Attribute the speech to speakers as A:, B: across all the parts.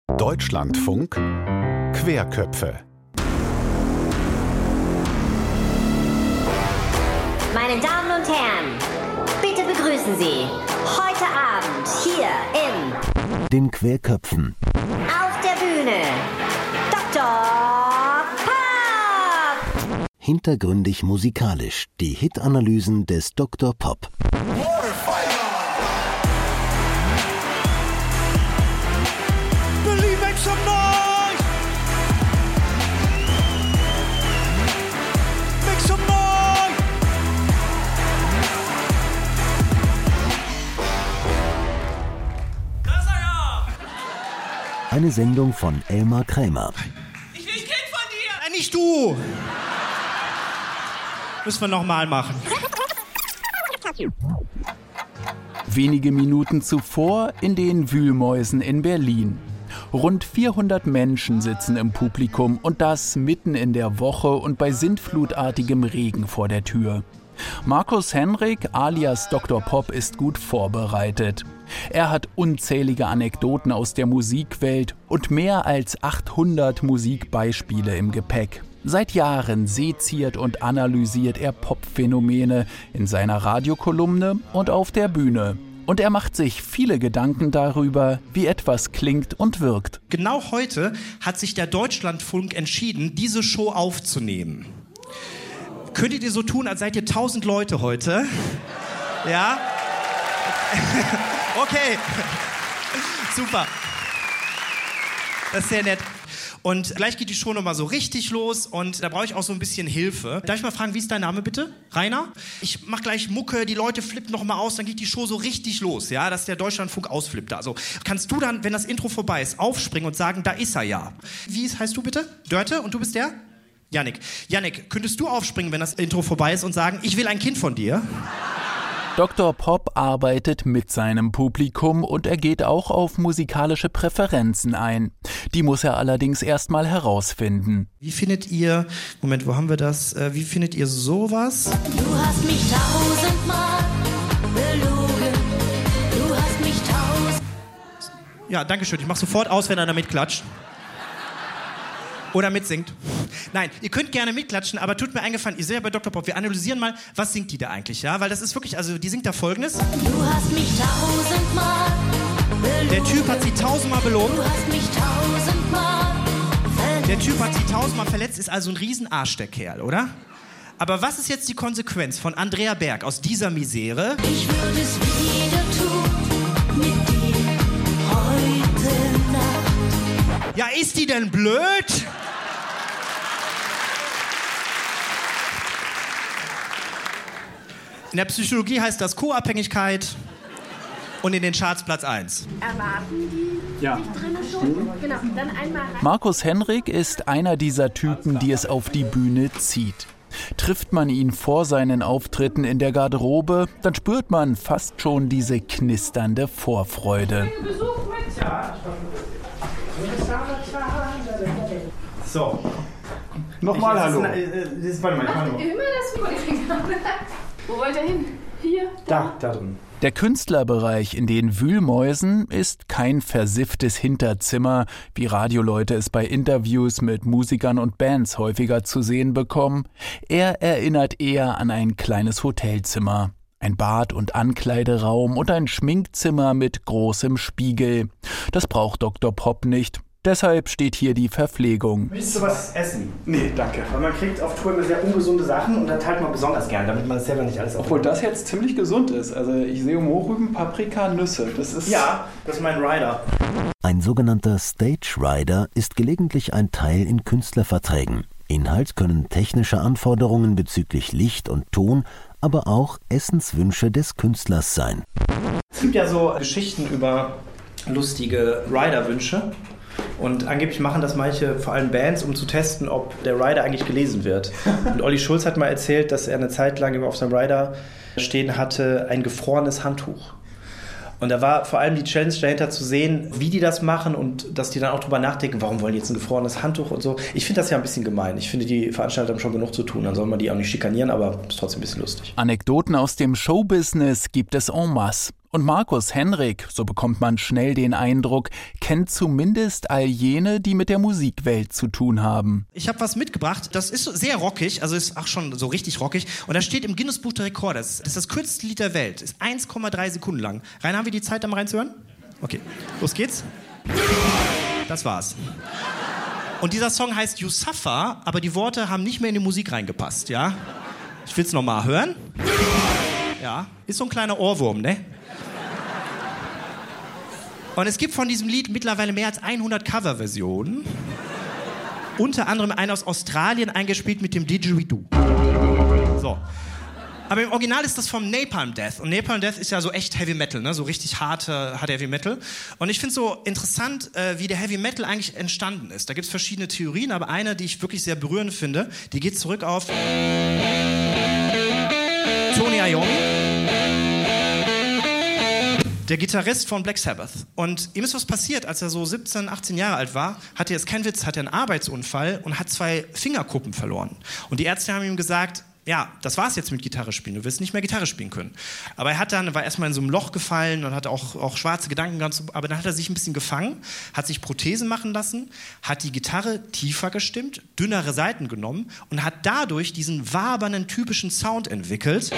A: Deutschlandfunk Querköpfe.
B: Meine Damen und Herren, bitte begrüßen Sie heute Abend hier in
C: den Querköpfen
B: auf der Bühne Dr. Pop!
C: Hintergründig musikalisch die Hitanalysen des Dr. Pop. Eine Sendung von Elmar Krämer.
D: Ich will ein Kind von dir! Nein, nicht du! Müssen wir nochmal machen.
E: Wenige Minuten zuvor in den Wühlmäusen in Berlin. Rund 400 Menschen sitzen im Publikum und das mitten in der Woche und bei sintflutartigem Regen vor der Tür. Markus Henrik alias Dr. Pop ist gut vorbereitet. Er hat unzählige Anekdoten aus der Musikwelt und mehr als 800 Musikbeispiele im Gepäck. Seit Jahren seziert und analysiert er Popphänomene in seiner Radiokolumne und auf der Bühne. Und er macht sich viele Gedanken darüber, wie etwas klingt und wirkt.
D: Genau heute hat sich der Deutschlandfunk entschieden, diese Show aufzunehmen. Könntet ihr so tun, als seid ihr 1000 Leute heute? Ja? Okay. Super. Das ist sehr nett. Und gleich geht die Show nochmal so richtig los und da brauche ich auch so ein bisschen Hilfe. Darf ich mal fragen, wie ist dein Name bitte? Rainer? Ich mach gleich Mucke, die Leute flippen nochmal aus, dann geht die Show so richtig los, ja, dass der Deutschlandfunk ausflippt. Also kannst du dann, wenn das Intro vorbei ist, aufspringen und sagen, da ist er ja. Wie heißt du bitte? Dörte und du bist der? Yannick. Yannick, könntest du aufspringen, wenn das Intro vorbei ist und sagen, ich will ein Kind von dir?
E: Dr. Pop arbeitet mit seinem Publikum und er geht auch auf musikalische Präferenzen ein. Die muss er allerdings erstmal herausfinden.
D: Wie findet ihr, Moment, wo haben wir das? Wie findet ihr sowas?
F: Du hast mich 1000-mal belogen. Du hast mich 1000...
D: Ja, danke schön. Ich mach sofort aus, wenn einer mitklatscht. Oder mitsingt. Nein, ihr könnt gerne mitklatschen, aber tut mir eingefallen, ihr seid ja bei Dr. Pop, wir analysieren mal, was singt die da eigentlich, ja? Weil das ist wirklich, also die singt da Folgendes.
F: Du hast mich 1000-mal belogen.
D: Der Typ hat sie 1000-mal belogen.
F: Du hast mich 1000-mal verletzt.
D: Der Typ hat sie 1000-mal verletzt, ist also ein Riesenarsch, der Kerl, oder? Aber was ist jetzt die Konsequenz von Andrea Berg aus dieser Misere?
F: Ich würde es wieder tun mit dir heute Nacht.
D: Ja, ist die denn blöd? In der Psychologie heißt das Co-Abhängigkeit und in den Charts Platz 1.
G: Erwarten die drinnen schon? Genau, dann einmal rein.
E: Markus Henrik ist einer dieser Typen, die es auf die Bühne zieht. Trifft man ihn vor seinen Auftritten in der Garderobe, dann spürt man fast schon diese knisternde Vorfreude.
D: So.
H: Nochmal hallo.
D: Warte mal.
G: Immer das Vorliegen haben. Wo wollt ihr hin? Hier?
D: Da drin.
E: Der Künstlerbereich in den Wühlmäusen ist kein versifftes Hinterzimmer, wie Radioleute es bei Interviews mit Musikern und Bands häufiger zu sehen bekommen. Er erinnert eher an ein kleines Hotelzimmer. Ein Bad- und Ankleideraum und ein Schminkzimmer mit großem Spiegel. Das braucht Dr. Pop nicht. Deshalb steht hier die Verpflegung.
H: Willst du was essen? Nee, danke. Weil man kriegt auf Tour immer sehr ungesunde Sachen und dann teilt man besonders gern, damit man es selber nicht alles aufnimmt.
I: Obwohl das jetzt ziemlich gesund ist. Also ich sehe Mohrrüben, Paprika, Nüsse. Das ist...
D: Ja, das ist mein Rider.
C: Ein sogenannter Stage Rider ist gelegentlich ein Teil in Künstlerverträgen. Inhalt können technische Anforderungen bezüglich Licht und Ton, aber auch Essenswünsche des Künstlers sein.
D: Es gibt ja so Geschichten über lustige Rider-Wünsche. Und angeblich machen das manche, vor allem Bands, um zu testen, ob der Rider eigentlich gelesen wird. Und Olli Schulz hat mal erzählt, dass er eine Zeit lang immer auf seinem Rider stehen hatte, ein gefrorenes Handtuch. Und da war vor allem die Challenge dahinter zu sehen, wie die das machen und dass die dann auch drüber nachdenken, warum wollen die jetzt ein gefrorenes Handtuch und so. Ich finde das ja ein bisschen gemein. Ich finde, die Veranstalter haben schon genug zu tun. Dann soll man die auch nicht schikanieren, aber ist trotzdem ein bisschen lustig.
E: Anekdoten aus dem Showbusiness gibt es en masse. Und Markus Henrik, so bekommt man schnell den Eindruck, kennt zumindest all jene, die mit der Musikwelt zu tun haben.
D: Ich habe was mitgebracht, das ist sehr rockig, also ist auch schon so richtig rockig. Und das steht im Guinness-Buch der Rekorde. Das ist das kürzeste Lied der Welt, ist 1,3 Sekunden lang. Rainer, haben wir die Zeit, da mal reinzuhören? Okay, los geht's. Das war's. Und dieser Song heißt You Suffer, aber die Worte haben nicht mehr in die Musik reingepasst, ja? Ich will's noch mal hören. Ja, ist so ein kleiner Ohrwurm, ne? Und es gibt von diesem Lied mittlerweile mehr als 100 Coverversionen. Unter anderem eine aus Australien eingespielt mit dem Didgeridoo. So. Aber im Original ist das vom Napalm Death. Und Napalm Death ist ja so echt Heavy Metal, ne? So richtig harter Heavy Metal. Und ich finde es so interessant, wie der Heavy Metal eigentlich entstanden ist. Da gibt es verschiedene Theorien, aber eine, die ich wirklich sehr berührend finde, die geht zurück auf Tony Iommi, der Gitarrist von Black Sabbath. Und ihm ist was passiert, als er so 17, 18 Jahre alt war, hatte er, ist kein Witz, hatte einen Arbeitsunfall und hat 2 Fingerkuppen verloren. Und die Ärzte haben ihm gesagt, ja, das war's jetzt mit Gitarre spielen, du wirst nicht mehr Gitarre spielen können. Aber er war erstmal in so einem Loch gefallen und hatte auch schwarze Gedanken, aber dann hat er sich ein bisschen gefangen, hat sich Prothesen machen lassen, hat die Gitarre tiefer gestimmt, dünnere Saiten genommen und hat dadurch diesen wabernden, typischen Sound entwickelt,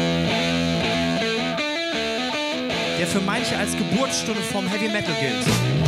D: der für manche als Geburtsstunde vom Heavy Metal gilt.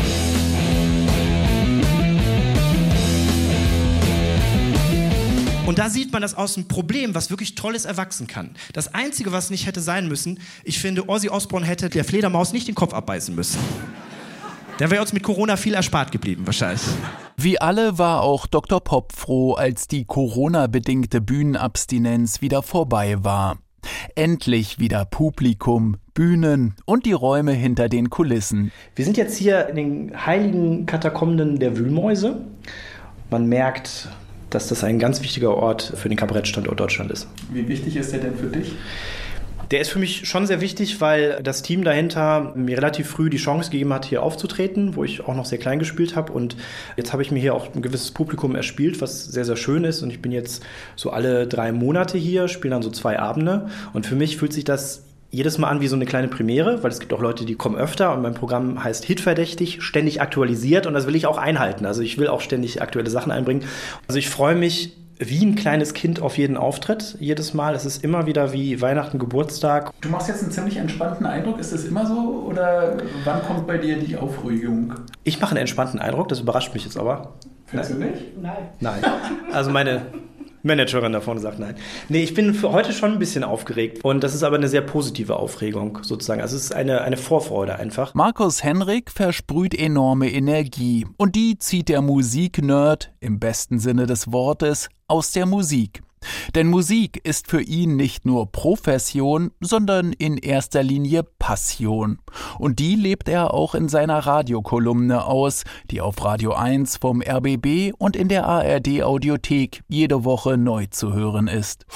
D: Und da sieht man, dass aus einem Problem, was wirklich Tolles erwachsen kann. Das Einzige, was nicht hätte sein müssen, ich finde, Ozzy Osbourne hätte der Fledermaus nicht den Kopf abbeißen müssen. Der wäre uns mit Corona viel erspart geblieben, wahrscheinlich.
E: Wie alle war auch Dr. Pop froh, als die Corona-bedingte Bühnenabstinenz wieder vorbei war. Endlich wieder Publikum, Bühnen und die Räume hinter den Kulissen.
H: Wir sind jetzt hier in den heiligen Katakomben der Wühlmäuse. Man merkt, dass das ein ganz wichtiger Ort für den Kabarettstandort Deutschland ist.
I: Wie wichtig ist der denn für dich?
H: Der ist für mich schon sehr wichtig, weil das Team dahinter mir relativ früh die Chance gegeben hat, hier aufzutreten, wo ich auch noch sehr klein gespielt habe. Und jetzt habe ich mir hier auch ein gewisses Publikum erspielt, was sehr, sehr schön ist. Und ich bin jetzt so alle 3 Monate hier, spiele dann so 2 Abende. Und für mich fühlt sich das jedes Mal an wie so eine kleine Premiere, weil es gibt auch Leute, die kommen öfter. Und mein Programm heißt Hitverdächtig, ständig aktualisiert. Und das will ich auch einhalten. Also ich will auch ständig aktuelle Sachen einbringen. Also ich freue mich wie ein kleines Kind auf jeden Auftritt, jedes Mal. Es ist immer wieder wie Weihnachten, Geburtstag.
I: Du machst jetzt einen ziemlich entspannten Eindruck. Ist das immer so? Oder wann kommt bei dir die Aufregung?
H: Ich mache einen entspannten Eindruck, das überrascht mich jetzt aber.
I: Findest du nicht?
H: Nein. Also meine Managerin da vorne sagt nein. Nee, ich bin für heute schon ein bisschen aufgeregt. Und das ist aber eine sehr positive Aufregung sozusagen. Also es ist eine Vorfreude einfach.
E: Markus Henrik versprüht enorme Energie. Und die zieht der Musiknerd, im besten Sinne des Wortes, aus der Musik. Denn Musik ist für ihn nicht nur Profession, sondern in erster Linie Passion. Und die lebt er auch in seiner Radiokolumne aus, die auf Radio 1 vom RBB und in der ARD-Audiothek jede Woche neu zu hören ist.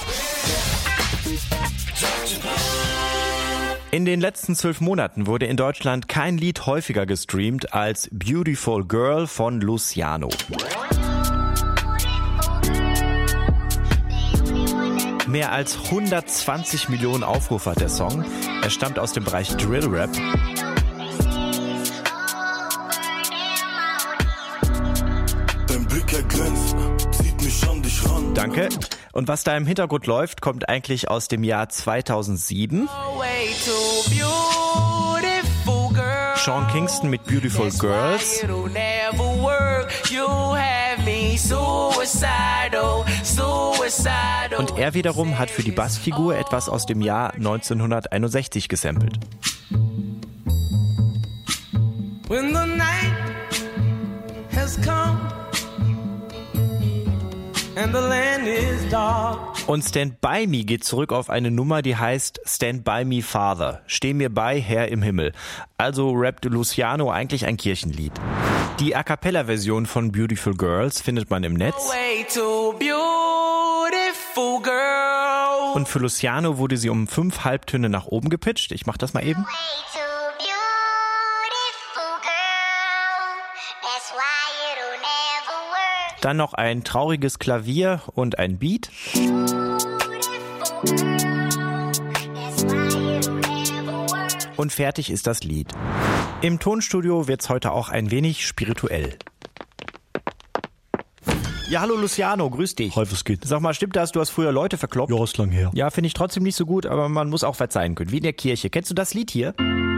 J: In den letzten 12 Monaten wurde in Deutschland kein Lied häufiger gestreamt als Beautiful Girl von Luciano. Mehr als 120 Millionen Aufrufe hat der Song. Er stammt aus dem Bereich Drill Rap.
K: Dein Blick erglänzt, zieht mich an dich ran.
J: Danke. Und was da im Hintergrund läuft, kommt eigentlich aus dem Jahr 2007. Sean Kingston mit Beautiful Girls. Und er wiederum hat für die Bassfigur etwas aus dem Jahr 1961 gesampelt.
F: When the night has come and the land is dark.
J: Und Stand By Me geht zurück auf eine Nummer, die heißt Stand By Me Father. Steh mir bei, Herr im Himmel. Also rappt Luciano eigentlich ein Kirchenlied. Die A-Cappella-Version von Beautiful Girls findet man im Netz. Und für Luciano wurde sie um 5 Halbtöne nach oben gepitcht. Ich mach das mal eben. Dann noch ein trauriges Klavier und ein Beat. Und fertig ist das Lied. Im Tonstudio wird's heute auch ein wenig spirituell. Ja, hallo Luciano, grüß dich.
L: Hi, was geht?
J: Sag mal, stimmt das, du hast früher Leute verkloppt?
L: Ja, ist lang her.
J: Ja, finde ich trotzdem nicht so gut, aber man muss auch verzeihen können. Wie in der Kirche. Kennst du das Lied hier?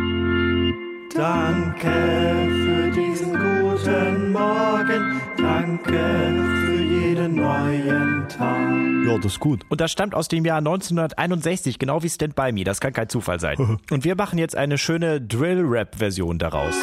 M: Danke für diesen guten Morgen, danke für jeden neuen Tag.
L: Ja, das ist gut.
J: Und das stammt aus dem Jahr 1961, genau wie Stand By Me. Das kann kein Zufall sein. Und wir machen jetzt eine schöne Drill-Rap-Version daraus.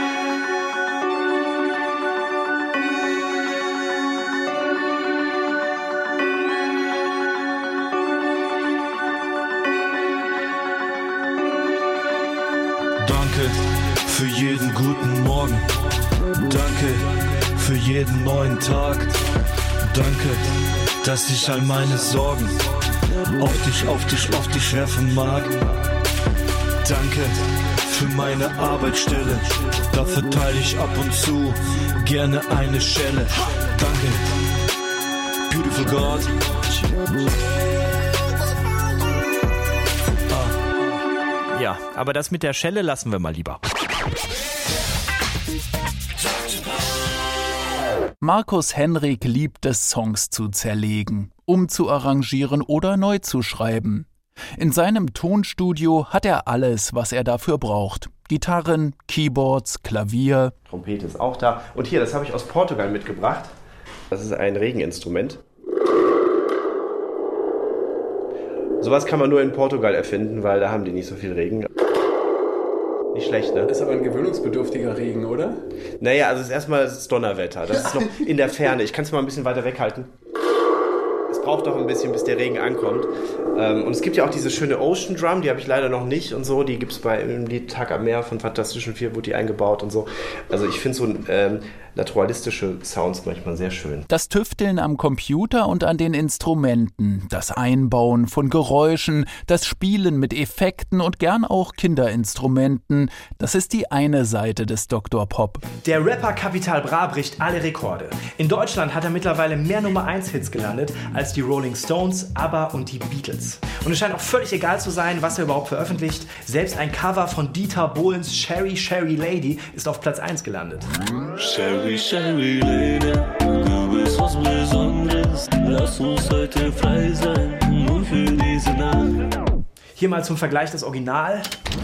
K: Danke für jeden guten Morgen. Danke für jeden neuen Tag. Danke, dass ich all meine Sorgen auf dich werfen mag. Danke für meine Arbeitsstelle. Dafür teile ich ab und zu gerne eine Schelle. Danke, beautiful God.
J: Ja, aber das mit der Schelle lassen wir mal lieber.
E: Markus Henrik liebt es, Songs zu zerlegen, umzuarrangieren oder neu zu schreiben. In seinem Tonstudio hat er alles, was er dafür braucht. Gitarren, Keyboards, Klavier.
H: Trompete ist auch da. Und hier, das habe ich aus Portugal mitgebracht. Das ist ein Regeninstrument. Sowas kann man nur in Portugal erfinden, weil da haben die nicht so viel Regen. Nicht schlecht, ne?
I: Ist aber ein gewöhnungsbedürftiger Regen, oder?
H: Naja, also erstmal das Donnerwetter. Das ist noch in der Ferne. Ich kann es mal ein bisschen weiter weghalten. Es braucht doch ein bisschen, bis der Regen ankommt. Und es gibt ja auch diese schöne Ocean Drum, die habe ich leider noch nicht und so. Die gibt es im Lied Tag am Meer von Fantastischen Vier, wurde die eingebaut und so. Also ich finde so naturalistische Sounds manchmal sehr schön.
E: Das Tüfteln am Computer und an den Instrumenten, das Einbauen von Geräuschen, das Spielen mit Effekten und gern auch Kinderinstrumenten, das ist die eine Seite des Dr. Pop.
D: Der Rapper Capital Bra bricht alle Rekorde. In Deutschland hat er mittlerweile mehr Nummer-1-Hits gelandet als die Rolling Stones, ABBA und die Beatles. Und es scheint auch völlig egal zu sein, was er überhaupt veröffentlicht. Selbst ein Cover von Dieter Bohlens Sherry Sherry Lady ist auf Platz 1 gelandet.
K: Sherry, Sherry Lady, du bist was Besonderes. Lass uns heute frei sein, nur für diese Nacht.
D: Hier mal zum Vergleich das Original.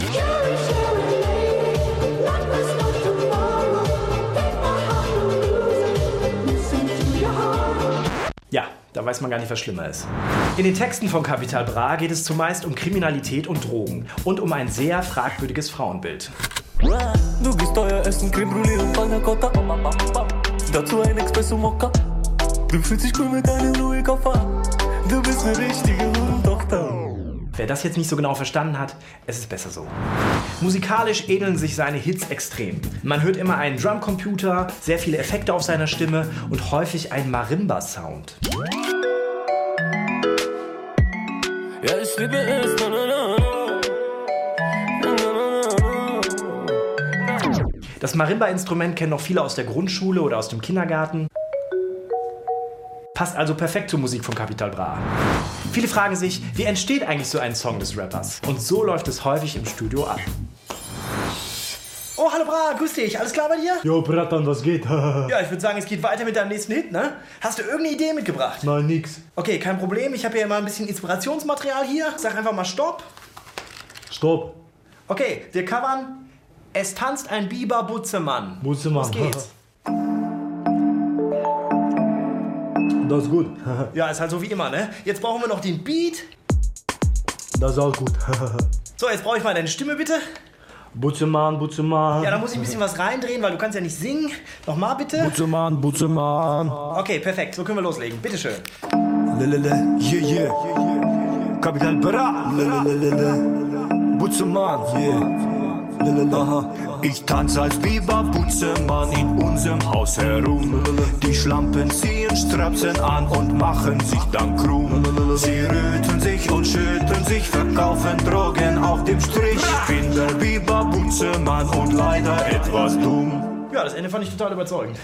D: Ja, da weiß man gar nicht, was schlimmer ist. In den Texten von Capital Bra geht es zumeist um Kriminalität und Drogen und um ein sehr fragwürdiges Frauenbild.
K: Du gehst teuer essen, Creme Brûlée und Panna Cotta. Dazu ein Espresso Mokka. Du fühlst dich cool mit deinem Louis Koffer. Du bist eine richtige Tochter.
D: Wer das jetzt nicht so genau verstanden hat, es ist besser so. Musikalisch ähneln sich seine Hits extrem. Man hört immer einen Drumcomputer, sehr viele Effekte auf seiner Stimme und häufig einen Marimba-Sound.
K: Ja, ich liebe es.
D: Das Marimba-Instrument kennen noch viele aus der Grundschule oder aus dem Kindergarten. Passt also perfekt zur Musik von Capital Bra. Viele fragen sich, wie entsteht eigentlich so ein Song des Rappers? Und so läuft es häufig im Studio ab. Oh, hallo Bra, grüß dich, alles klar bei dir?
L: Jo, Bratan, was geht?
D: Ja, ich würde sagen, es geht weiter mit deinem nächsten Hit, ne? Hast du irgendeine Idee mitgebracht?
L: Nein, nix.
D: Okay, kein Problem, ich habe hier mal ein bisschen Inspirationsmaterial hier. Sag einfach mal Stopp.
L: Stopp.
D: Okay, wir covern Es tanzt ein Biber Butzemann.
L: Butzemann.
D: Los geht's.
L: Das ist gut.
D: Ja, ist halt so wie immer, ne? Jetzt brauchen wir noch den Beat.
L: Das ist auch gut.
D: So, jetzt brauche ich mal deine Stimme, bitte.
L: Butzemann, Butzemann.
D: Ja, da muss ich ein bisschen was reindrehen, weil du kannst ja nicht singen. Nochmal, bitte.
L: Butzemann, Butzemann.
D: Okay, perfekt. So können wir loslegen. Bitteschön.
K: Lelele, yeah, yeah. Capital Bra. Lelele, Butzemann, yeah. Aha. Ich tanze als Biber Butzemann in unserem Haus herum. Die Schlampen ziehen Strapsen an und machen sich dann krumm. Sie röten sich und schütteln sich, verkaufen Drogen auf dem Strich. Ich bin der Biber Butzemann und leider etwas dumm.
D: Ja, das Ende fand ich total überzeugend.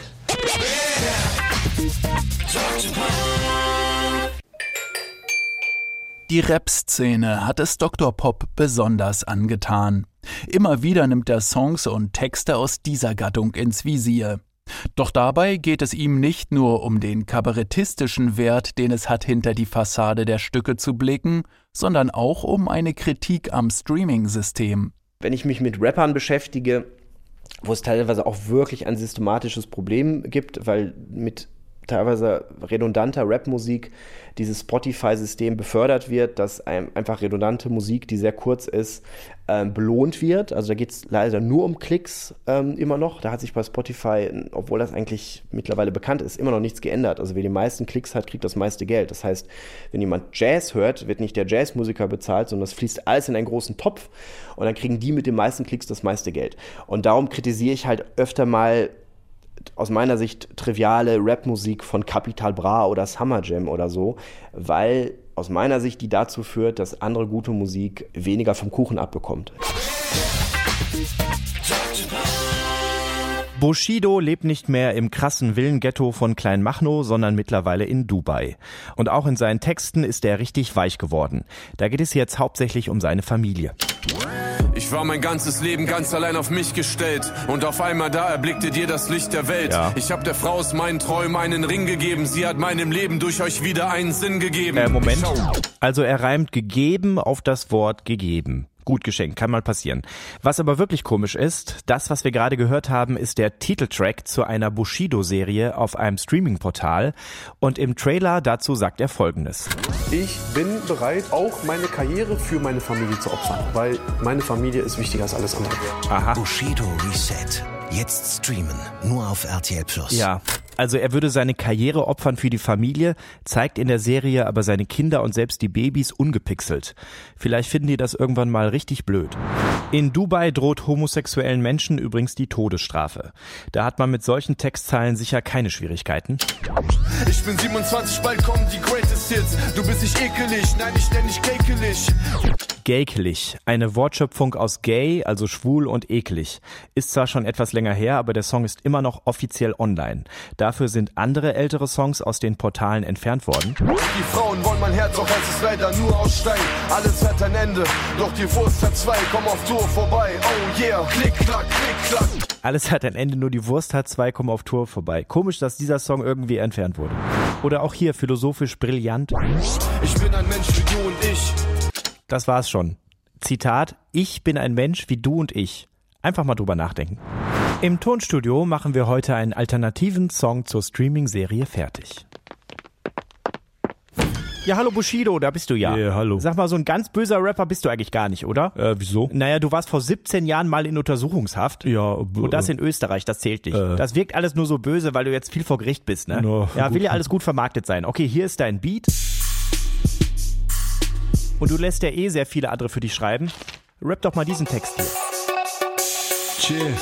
E: Die Rap-Szene hat es Dr. Pop besonders angetan. Immer wieder nimmt er Songs und Texte aus dieser Gattung ins Visier. Doch dabei geht es ihm nicht nur um den kabarettistischen Wert, den es hat, hinter die Fassade der Stücke zu blicken, sondern auch um eine Kritik am Streaming-System.
N: Wenn ich mich mit Rappern beschäftige, wo es teilweise auch wirklich ein systematisches Problem gibt, weil mit teilweise redundanter Rapmusik dieses Spotify-System befördert wird, dass einfach redundante Musik, die sehr kurz ist, belohnt wird. Also da geht es leider nur um Klicks immer noch. Da hat sich bei Spotify, obwohl das eigentlich mittlerweile bekannt ist, immer noch nichts geändert. Also wer die meisten Klicks hat, kriegt das meiste Geld. Das heißt, wenn jemand Jazz hört, wird nicht der Jazzmusiker bezahlt, sondern das fließt alles in einen großen Topf und dann kriegen die mit den meisten Klicks das meiste Geld. Und darum kritisiere ich halt öfter mal aus meiner Sicht triviale Rapmusik von Capital Bra oder Summer Jam oder so, weil aus meiner Sicht die dazu führt, dass andere gute Musik weniger vom Kuchen abbekommt.
J: Bushido lebt nicht mehr im krassen Villenghetto von Kleinmachnow, sondern mittlerweile in Dubai. Und auch in seinen Texten ist er richtig weich geworden. Da geht es jetzt hauptsächlich um seine Familie.
O: Ich war mein ganzes Leben ganz allein auf mich gestellt und auf einmal da erblickte dir das Licht der Welt. Ja. Ich hab der Frau aus meinen Träumen einen Ring gegeben, sie hat meinem Leben durch euch wieder einen Sinn gegeben.
J: Moment, also er reimt gegeben auf das Wort gegeben. Gut geschenkt, kann mal passieren. Was aber wirklich komisch ist, das, was wir gerade gehört haben, ist der Titeltrack zu einer Bushido-Serie auf einem Streaming-Portal. Und im Trailer dazu sagt er Folgendes.
P: Ich bin bereit, auch meine Karriere für meine Familie zu opfern, weil meine Familie ist wichtiger als alles andere.
J: Aha.
Q: Bushido Reset. Jetzt streamen, nur auf RTL+.
J: Ja, also er würde seine Karriere opfern für die Familie, zeigt in der Serie aber seine Kinder und selbst die Babys ungepixelt. Vielleicht finden die das irgendwann mal richtig blöd. In Dubai droht homosexuellen Menschen übrigens die Todesstrafe. Da hat man mit solchen Textzeilen sicher keine Schwierigkeiten.
O: Ich bin 27, bald kommen die Greatest Hits. Du bist nicht ekelig, nein, ich nenn dich gäkelig.
J: Gäkelig, eine Wortschöpfung aus gay, also schwul und eklig. Ist zwar schon etwas länger her, aber der Song ist immer noch offiziell online. Dafür sind andere ältere Songs aus den Portalen entfernt worden.
O: Die Frauen wollen mein Herz, doch es ist leider nur aus Stein. Alles hat ein Ende, doch die Wurst hat zwei, komm auf Tour vorbei. Oh yeah, klick, klack, klick, klack.
J: Alles hat ein Ende, nur die Wurst hat zwei, komm auf Tour vorbei. Komisch, dass dieser Song irgendwie entfernt wurde. Oder auch hier philosophisch brillant.
O: Ich bin ein Mensch wie du und ich.
J: Das war's schon. Zitat, ich bin ein Mensch wie du und ich. Einfach mal drüber nachdenken. Im Tonstudio machen wir heute einen alternativen Song zur Streaming-Serie fertig. Ja, hallo Bushido, da bist du ja.
L: Ja, hallo.
J: Sag mal, so ein ganz böser Rapper bist du eigentlich gar nicht, oder?
L: Wieso?
J: Naja, du warst vor 17 Jahren mal in Untersuchungshaft.
L: Ja.
J: Und das in Österreich, das zählt nicht. Das wirkt alles nur so böse, weil du jetzt viel vor Gericht bist, ne?
L: No,
J: ja,
L: gut.
J: will ja alles gut vermarktet sein. Okay, hier ist dein Beat. Und du lässt ja eh sehr viele andere für dich schreiben. Rap doch mal diesen Text hier.
K: Chill.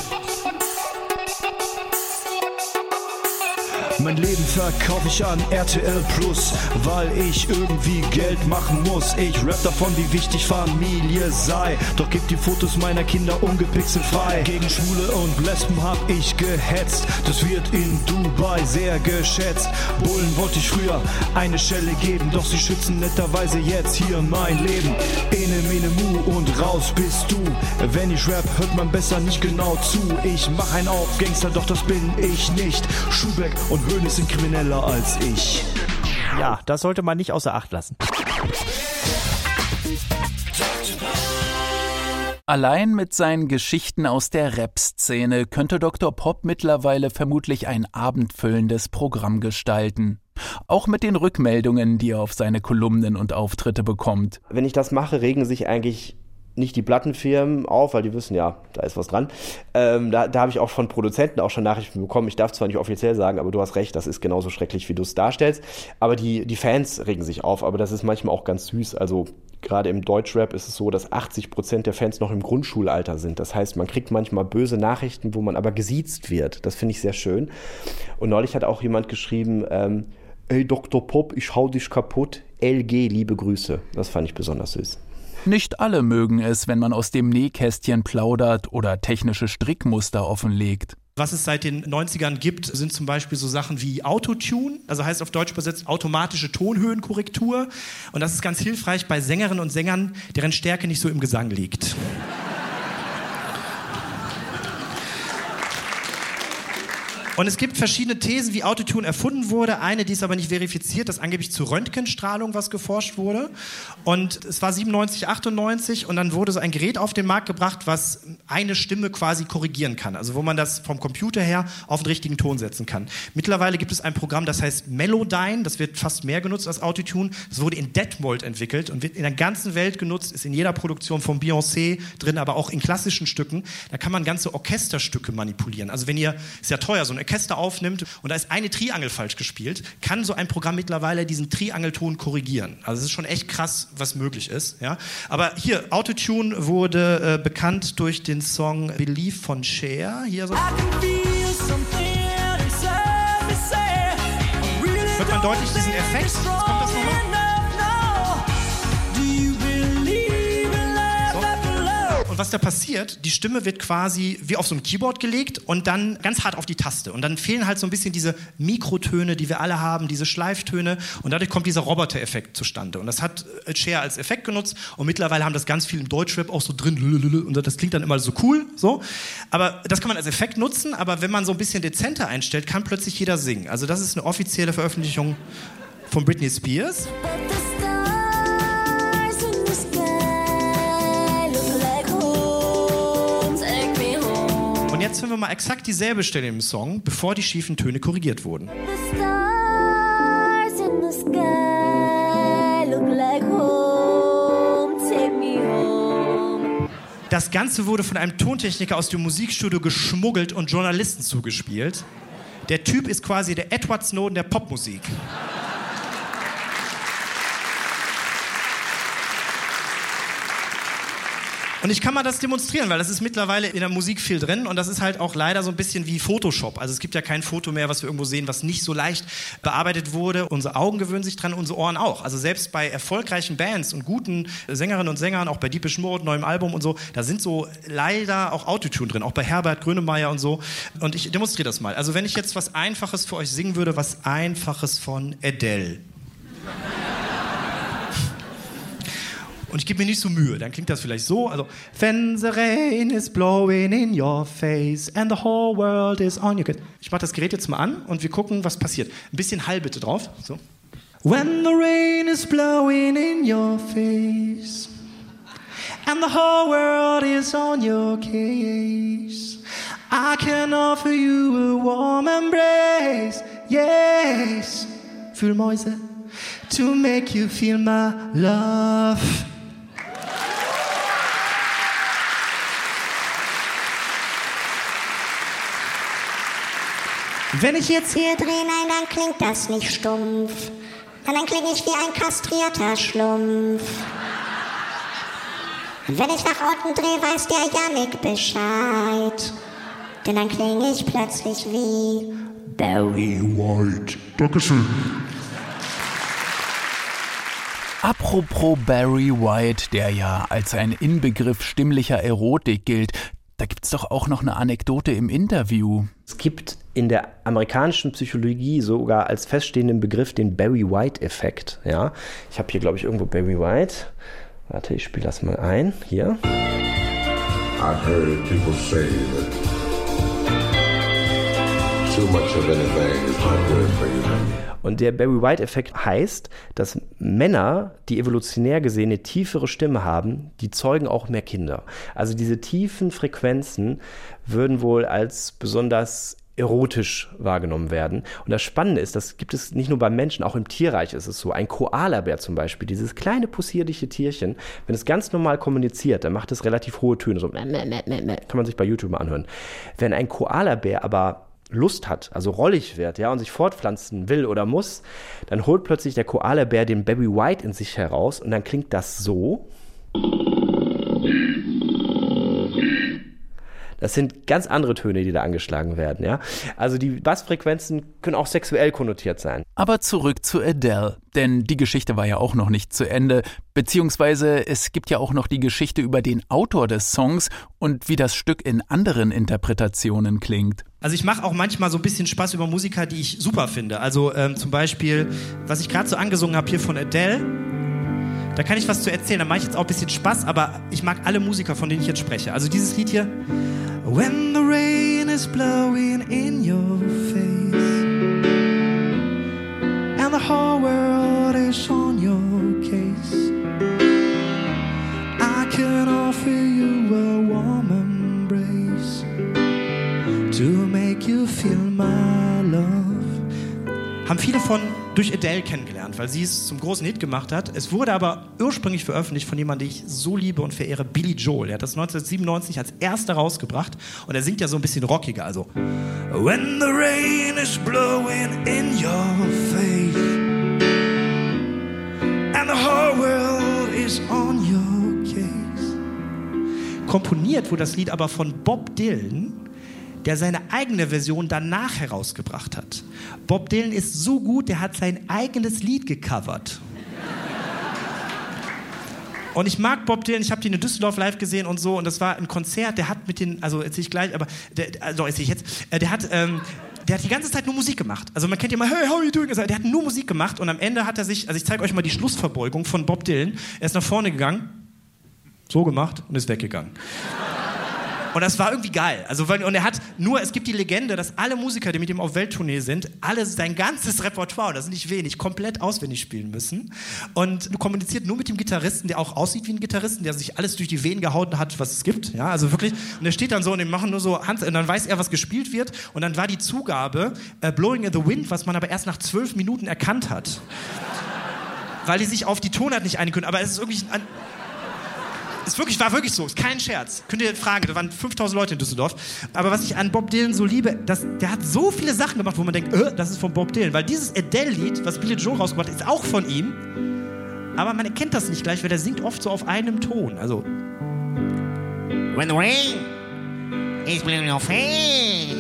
K: Mein Leben verkaufe ich an RTL Plus, weil ich irgendwie Geld machen muss. Ich rap davon, wie wichtig Familie sei, doch gib die Fotos meiner Kinder ungepixelt frei. Gegen Schwule und Lesben hab ich gehetzt, das wird in Dubai sehr geschätzt. Bullen wollte ich früher eine Schelle geben, doch sie schützen netterweise jetzt hier mein Leben. Ene, mene, mu und raus bist du. Wenn ich rap, hört man besser nicht genau zu. Ich mach einen auf Gangster, doch das bin ich nicht. Schubeck und Hönes sind krimineller als ich.
J: Ja, das sollte man nicht außer Acht lassen.
E: Allein mit seinen Geschichten aus der Rap-Szene könnte Dr. Pop mittlerweile vermutlich ein abendfüllendes Programm gestalten. Auch mit den Rückmeldungen, die er auf seine Kolumnen und Auftritte bekommt.
N: Wenn ich das mache, regen sich eigentlich nicht die Plattenfirmen auf, weil die wissen, ja, da ist was dran. Da habe ich auch von Produzenten auch schon Nachrichten bekommen. Ich darf zwar nicht offiziell sagen, aber du hast recht, das ist genauso schrecklich, wie du es darstellst. Aber die Fans regen sich auf, aber das ist manchmal auch ganz süß. Also gerade im Deutschrap ist es so, dass 80% der Fans noch im Grundschulalter sind. Das heißt, man kriegt manchmal böse Nachrichten, wo man aber gesiezt wird. Das finde ich sehr schön. Und neulich hat auch jemand geschrieben, ey Dr. Pop, ich hau dich kaputt. LG, liebe Grüße. Das fand ich besonders süß.
E: Nicht alle mögen es, wenn man aus dem Nähkästchen plaudert oder technische Strickmuster offenlegt.
D: Was es seit den 90ern gibt, sind zum Beispiel so Sachen wie Autotune, also heißt auf Deutsch übersetzt automatische Tonhöhenkorrektur. Und das ist ganz hilfreich bei Sängerinnen und Sängern, deren Stärke nicht so im Gesang liegt. Und es gibt verschiedene Thesen, wie Autotune erfunden wurde. Eine, die ist aber nicht verifiziert, dass angeblich zu Röntgenstrahlung was geforscht wurde. Und es war 97, 98 und dann wurde so ein Gerät auf den Markt gebracht, was eine Stimme quasi korrigieren kann. Also wo man das vom Computer her auf den richtigen Ton setzen kann. Mittlerweile gibt es ein Programm, das heißt Melodyne. Das wird fast mehr genutzt als Autotune. Das wurde in Detmold entwickelt und wird in der ganzen Welt genutzt, ist in jeder Produktion von Beyoncé drin, aber auch in klassischen Stücken. Da kann man ganze Orchesterstücke manipulieren. Also wenn ihr, ist ja teuer, so ein Orchester aufnimmt und da ist eine Triangel falsch gespielt, kann so ein Programm mittlerweile diesen Triangelton korrigieren. Also es ist schon echt krass, was möglich ist. Ja? Aber hier, Autotune wurde bekannt durch den Song Believe von Cher. Hier so. Hört man deutlich diesen Effekt? Jetzt kommt das nochmal. Und was da passiert, die Stimme wird quasi wie auf so ein Keyboard gelegt und dann ganz hart auf die Taste. Und dann fehlen halt so ein bisschen diese Mikrotöne, die wir alle haben, diese Schleiftöne. Und dadurch kommt dieser Roboter-Effekt zustande. Und das hat Cher als Effekt genutzt. Und mittlerweile haben das ganz viel im Deutschrap auch so drin. Und das klingt dann immer so cool. So. Aber das kann man als Effekt nutzen. Aber wenn man so ein bisschen dezenter einstellt, kann plötzlich jeder singen. Also das ist eine offizielle Veröffentlichung von Britney Spears. Und jetzt hören wir mal exakt dieselbe Stelle im Song, bevor die schiefen Töne korrigiert wurden. Das Ganze wurde von einem Tontechniker aus dem Musikstudio geschmuggelt und Journalisten zugespielt. Der Typ ist quasi der Edward Snowden der Popmusik. Und ich kann mal das demonstrieren, weil das ist mittlerweile in der Musik viel drin und das ist halt auch leider so ein bisschen wie Photoshop. Also es gibt ja kein Foto mehr, was wir irgendwo sehen, was nicht so leicht bearbeitet wurde. Unsere Augen gewöhnen sich dran, unsere Ohren auch. Also selbst bei erfolgreichen Bands und guten Sängerinnen und Sängern, auch bei Depeche Mode, neuem Album und so, da sind so leider auch Autotune drin, auch bei Herbert Grönemeyer und so. Und ich demonstriere das mal. Also wenn ich jetzt was Einfaches für euch singen würde, was Einfaches von Adele. Und ich gebe mir nicht so Mühe, dann klingt das vielleicht so, also When the rain is blowing in your face and the whole world is on your... Ich mache das Gerät jetzt mal an und wir gucken, was passiert. Ein bisschen Hall bitte drauf. So. When the rain is blowing in your face and the whole world is on your case, I can offer you a warm embrace, yes, Fühlmäuse, to make you feel my love. Wenn ich jetzt hier drehe, nein, dann klingt das nicht stumpf. Dann klinge ich wie ein kastrierter Schlumpf. Und wenn ich nach unten drehe, weiß der Yannick Bescheid. Denn dann klinge ich plötzlich wie Barry White. Dankeschön.
E: Apropos Barry White, der ja als ein Inbegriff stimmlicher Erotik gilt, da gibt's doch auch noch eine Anekdote im Interview.
N: Es gibt in der amerikanischen Psychologie sogar als feststehenden Begriff den Barry White-Effekt. Ja? Ich habe hier, glaube ich, irgendwo Barry White. Warte, ich spiele das mal ein. Hier.
R: I've heard people say that too much of anything is not good for you.
N: Und der Barry White-Effekt heißt, dass Männer, die evolutionär gesehen eine tiefere Stimme haben, die zeugen auch mehr Kinder. Also diese tiefen Frequenzen würden wohl als besonders erotisch wahrgenommen werden. Und das Spannende ist, das gibt es nicht nur beim Menschen, auch im Tierreich ist es so. Ein Koalabär zum Beispiel, dieses kleine possierliche Tierchen, wenn es ganz normal kommuniziert, dann macht es relativ hohe Töne, so kann man sich bei YouTube mal anhören. Wenn ein Koalabär aber Lust hat, also rollig wird, ja, und sich fortpflanzen will oder muss, dann holt plötzlich der Koalabär den Barry White in sich heraus und dann klingt das so. Das sind ganz andere Töne, die da angeschlagen werden, ja. Also die Bassfrequenzen können auch sexuell konnotiert sein.
E: Aber zurück zu Adele, denn die Geschichte war ja auch noch nicht zu Ende, beziehungsweise es gibt ja auch noch die Geschichte über den Autor des Songs und wie das Stück in anderen Interpretationen klingt.
D: Also ich mache auch manchmal so ein bisschen Spaß über Musiker, die ich super finde. Also zum Beispiel, was ich gerade so angesungen habe hier von Adele, da kann ich was zu erzählen, da mache ich jetzt auch ein bisschen Spaß, aber ich mag alle Musiker, von denen ich jetzt spreche. Also dieses Lied hier. When the rain is blowing in your face
S: is on your case. I can offer you a warm embrace to make you feel my love.
D: Haben viele durch Adele kennengelernt, weil sie es zum großen Hit gemacht hat. Es wurde aber ursprünglich veröffentlicht von jemandem, den ich so liebe und verehre, Billy Joel. Er hat das 1997 als erster rausgebracht und er singt ja so ein bisschen rockiger. Also When the rain is blowing in your face and the whole world is on your case. Komponiert wurde das Lied aber von Bob Dylan, der seine eigene Version danach herausgebracht hat. Bob Dylan ist so gut, der hat sein eigenes Lied gecovert. Und ich mag Bob Dylan, ich habe den in Düsseldorf live gesehen und so, und das war ein Konzert, der hat mit den, also erzähle ich gleich, aber, erzähle ich jetzt, der hat die ganze Zeit nur Musik gemacht. Also man kennt ja immer, hey, how are you doing? Also der hat nur Musik gemacht und am Ende hat er sich, also ich zeige euch mal die Schlussverbeugung von Bob Dylan, er ist nach vorne gegangen, so gemacht und ist weggegangen. Und das war irgendwie geil. Also, und er hat nur, es gibt die Legende, dass alle Musiker, die mit ihm auf Welttournee sind, alle sein ganzes Repertoire, das ist nicht wenig, komplett auswendig spielen müssen. Und kommuniziert nur mit dem Gitarristen, der auch aussieht wie ein Gitarristen, der sich alles durch die Venen gehauen hat, was es gibt. Ja, also wirklich. Und er steht dann so und die machen nur so Hand, und dann weiß er, was gespielt wird. Und dann war die Zugabe Blowing in the Wind, was man aber erst nach 12 Minuten erkannt hat. Weil die sich auf die Tonart nicht einigen können. Aber es ist wirklich war wirklich so, ist kein Scherz. Könnt ihr fragen, da waren 5000 Leute in Düsseldorf. Aber was ich an Bob Dylan so liebe, der hat so viele Sachen gemacht, wo man denkt, das ist von Bob Dylan. Weil dieses Adele-Lied, was Billy Joel rausgebracht hat, ist auch von ihm. Aber man erkennt das nicht gleich, weil der singt oft so auf einem Ton. Also When the rain is blowing in your face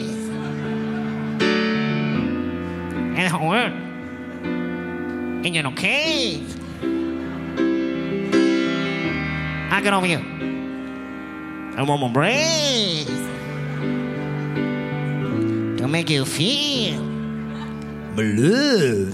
D: and the world in your cave, I get over you. I want my embrace to make you feel blue.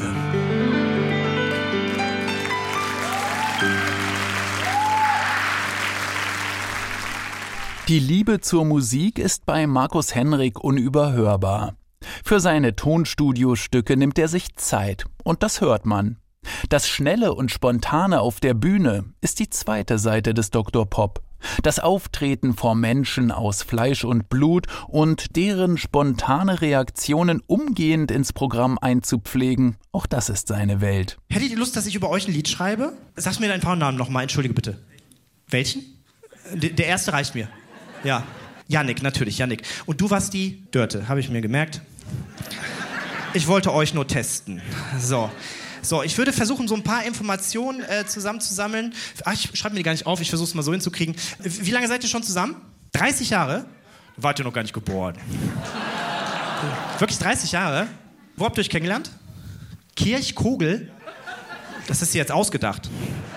E: Die Liebe zur Musik ist bei Markus Henrik unüberhörbar. Für seine Tonstudiostücke nimmt er sich Zeit und das hört man. Das Schnelle und Spontane auf der Bühne ist die zweite Seite des Dr. Pop. Das Auftreten vor Menschen aus Fleisch und Blut und deren spontane Reaktionen umgehend ins Programm einzupflegen, auch das ist seine Welt.
D: Hättet ihr Lust, dass ich über euch ein Lied schreibe? Sag mir deinen Vornamen nochmal, entschuldige bitte. Welchen? Der erste reicht mir. Ja. Yannick, natürlich, Yannick. Und du warst die Dörte, habe ich mir gemerkt. Ich wollte euch nur testen. So, ich würde versuchen, so ein paar Informationen zusammenzusammeln. Ich schreibe mir die gar nicht auf, ich versuche es mal so hinzukriegen. Wie lange seid ihr schon zusammen? 30 Jahre? Wart ihr noch gar nicht geboren. Wirklich 30 Jahre? Wo habt ihr euch kennengelernt? Kirchkogel? Das ist dir jetzt ausgedacht.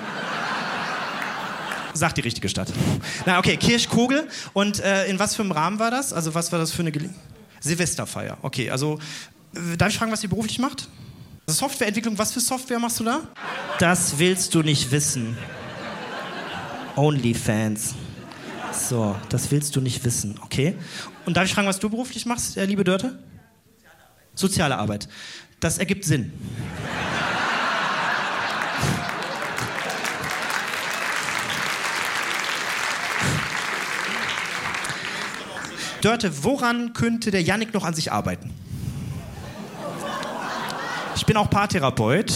D: Sagt die richtige Stadt. Na, okay, Kirchkogel. Und in was für einem Rahmen war das? Also was war das für eine Silvesterfeier? Okay, also darf ich fragen, was ihr beruflich macht? Softwareentwicklung, was für Software machst du da? Das willst du nicht wissen. OnlyFans. So, das willst du nicht wissen, okay? Und darf ich fragen, was du beruflich machst, liebe Dörte? Soziale Arbeit. Das ergibt Sinn. Dörte, woran könnte der Yannick noch an sich arbeiten? Ich bin auch Paartherapeut.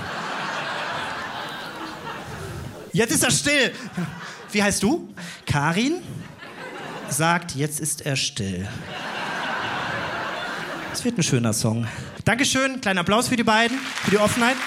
D: Jetzt ist er still. Wie heißt du? Karin sagt, jetzt ist er still. Das wird ein schöner Song. Dankeschön, kleiner Applaus für die beiden, für die Offenheit.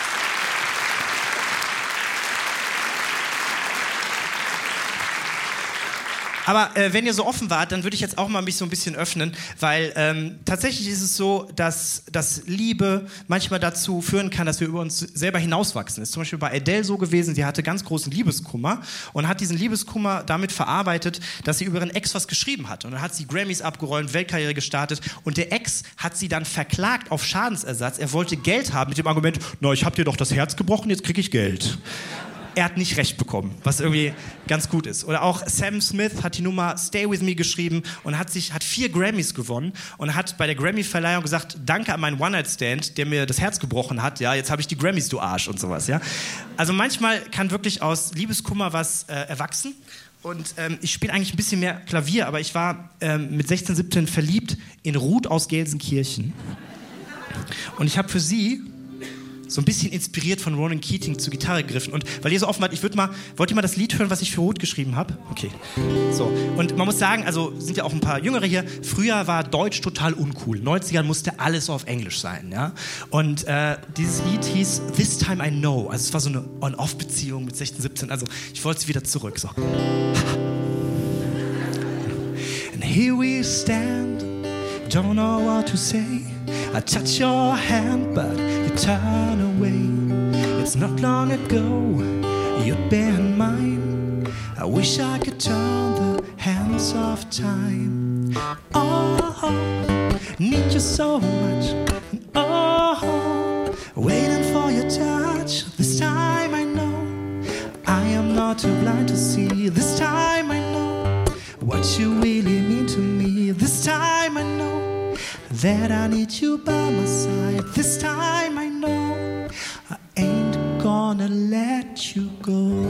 D: Aber wenn ihr so offen wart, dann würde ich jetzt auch mal mich so ein bisschen öffnen, weil tatsächlich ist es so, dass Liebe manchmal dazu führen kann, dass wir über uns selber hinauswachsen. Das ist zum Beispiel bei Adele so gewesen, sie hatte ganz großen Liebeskummer und hat diesen Liebeskummer damit verarbeitet, dass sie über ihren Ex was geschrieben hat. Und dann hat sie Grammys abgeräumt, Weltkarriere gestartet und der Ex hat sie dann verklagt auf Schadensersatz. Er wollte Geld haben mit dem Argument, na, ich hab dir doch das Herz gebrochen, jetzt krieg ich Geld. er hat nicht recht bekommen, was irgendwie ganz gut ist. Oder auch Sam Smith hat die Nummer Stay With Me geschrieben und hat 4 Grammys gewonnen und hat bei der Grammy-Verleihung gesagt, danke an meinen One-Night-Stand, der mir das Herz gebrochen hat, ja, jetzt habe ich die Grammys, du Arsch und sowas, ja. Also manchmal kann wirklich aus Liebeskummer was erwachsen. Und ich spiele eigentlich ein bisschen mehr Klavier, aber ich war mit 16, 17 verliebt in Ruth aus Gelsenkirchen. Und ich habe für sie so ein bisschen inspiriert von Ronan Keating zur Gitarre gegriffen. Und weil ihr so offen wart, wollt ihr mal das Lied hören, was ich für Ruth geschrieben habe? Okay. So. Und man muss sagen, also sind ja auch ein paar Jüngere hier, früher war Deutsch total uncool. In den 90ern musste alles auf Englisch sein. Ja? Und dieses Lied hieß This Time I Know. Also es war so eine On-Off-Beziehung mit 16, 17. Also ich wollte es wieder zurück. So. And here we stand, don't know what to say. I touch your hand, but you turn away. It's not long ago, you'd been mine. I wish I could turn the hands of time. Oh, need you so much. Oh, waiting for your touch. This time I know I am not too blind to see. This time I know what you really mean to me. This time I know that I need you by my side. This time I know I ain't gonna let you go.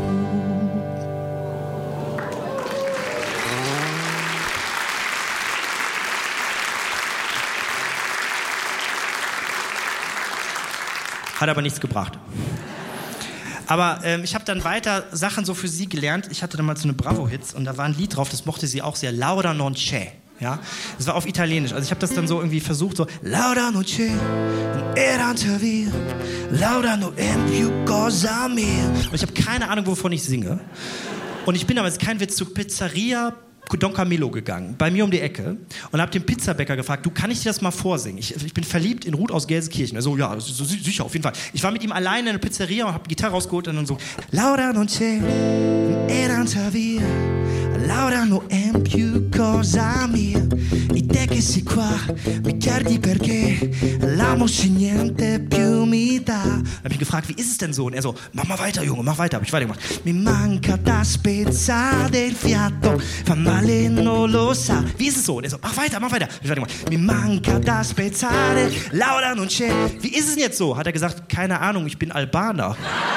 D: Hat aber nichts gebracht. Aber ich habe dann weiter Sachen so für sie gelernt. Ich hatte damals so eine Bravo-Hits und da war ein Lied drauf, das mochte sie auch sehr. Laura non c'è. Ja, das war auf Italienisch. Also ich habe das dann so irgendwie versucht, so Laura non c'è, erante via, Laura non è più cosa mia. Und ich habe keine Ahnung, wovon ich singe. Und ich bin aber, jetzt kein Witz, zur Pizzeria Don Camillo gegangen, bei mir um die Ecke, und habe den Pizzabäcker gefragt, du, kann ich dir das mal vorsingen? Ich bin verliebt in Ruth aus Gelsenkirchen. Also ja, sicher, auf jeden Fall. Ich war mit ihm alleine in der Pizzeria und habe die Gitarre rausgeholt und dann so Laura non c'è, erante via, Laura non è più cosa mia. E te che sei qua, mi chiedi perché l'amo se niente più mi dà. Dann habe ich gefragt, wie ist es denn so? Und er so, mach mal weiter, Junge, mach weiter. Habe ich weitergemacht. Mi manca da spezzare il fiato, fa male non lo sa. Wie ist es so? Und er so, mach weiter, mach weiter. Habe ich weitergemacht. Mi manca da spezzare, Laura non c'è. Wie ist es denn jetzt so? Hat er gesagt, keine Ahnung, ich bin Albaner.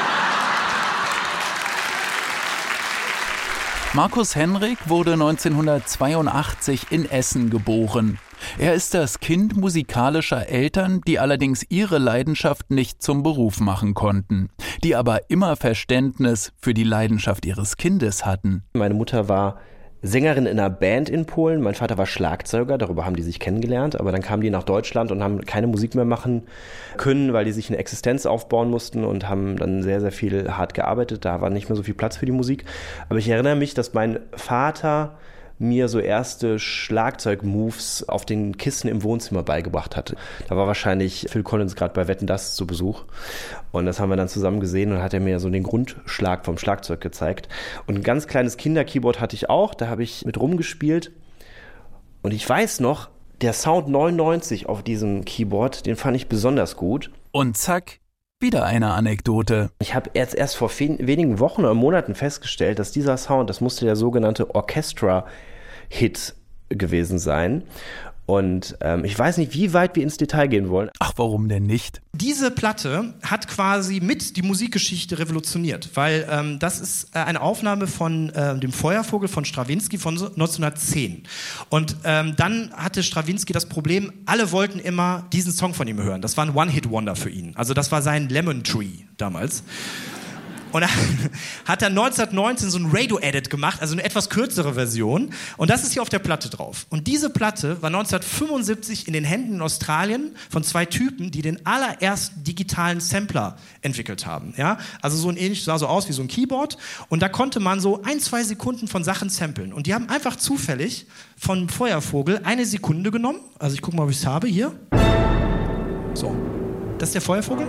E: Markus Henrik wurde 1982 in Essen geboren. Er ist das Kind musikalischer Eltern, die allerdings ihre Leidenschaft nicht zum Beruf machen konnten, die aber immer Verständnis für die Leidenschaft ihres Kindes hatten.
N: Meine Mutter war Sängerin in einer Band in Polen, mein Vater war Schlagzeuger, darüber haben die sich kennengelernt, aber dann kamen die nach Deutschland und haben keine Musik mehr machen können, weil die sich eine Existenz aufbauen mussten und haben dann sehr, sehr viel hart gearbeitet, da war nicht mehr so viel Platz für die Musik. Aber ich erinnere mich, dass mein Vater mir so erste Schlagzeug-Moves auf den Kissen im Wohnzimmer beigebracht hatte. Da war wahrscheinlich Phil Collins gerade bei Wetten, dass zu Besuch. Und das haben wir dann zusammen gesehen und hat er mir so den Grundschlag vom Schlagzeug gezeigt. Und ein ganz kleines Kinderkeyboard hatte ich auch, da habe ich mit rumgespielt. Und ich weiß noch, der Sound 99 auf diesem Keyboard, den fand ich besonders gut.
E: Und zack, wieder eine Anekdote.
N: Ich habe erst vor wenigen Wochen oder Monaten festgestellt, dass dieser Sound, das musste der sogenannte Orchestra-Hit gewesen sein. Und ich weiß nicht, wie weit wir ins Detail gehen wollen.
E: Ach, warum denn nicht?
D: Diese Platte hat quasi mit die Musikgeschichte revolutioniert, weil das ist eine Aufnahme von dem Feuervogel von Strawinsky von 1910. Und dann hatte Strawinsky das Problem, alle wollten immer diesen Song von ihm hören. Das war ein One-Hit-Wonder für ihn. Also das war sein Lemon Tree damals. Und da hat er 1919 so ein Radio-Edit gemacht, also eine etwas kürzere Version. Und das ist hier auf der Platte drauf. Und diese Platte war 1975 in den Händen in Australien von zwei Typen, die den allerersten digitalen Sampler entwickelt haben. Ja? Also so ein ähnlich, sah so aus wie so ein Keyboard. Und da konnte man so 1-2 Sekunden von Sachen samplen. Und die haben einfach zufällig von Feuervogel 1 Sekunde genommen. Also ich gucke mal, ob ich es habe hier. So, das ist der Feuervogel.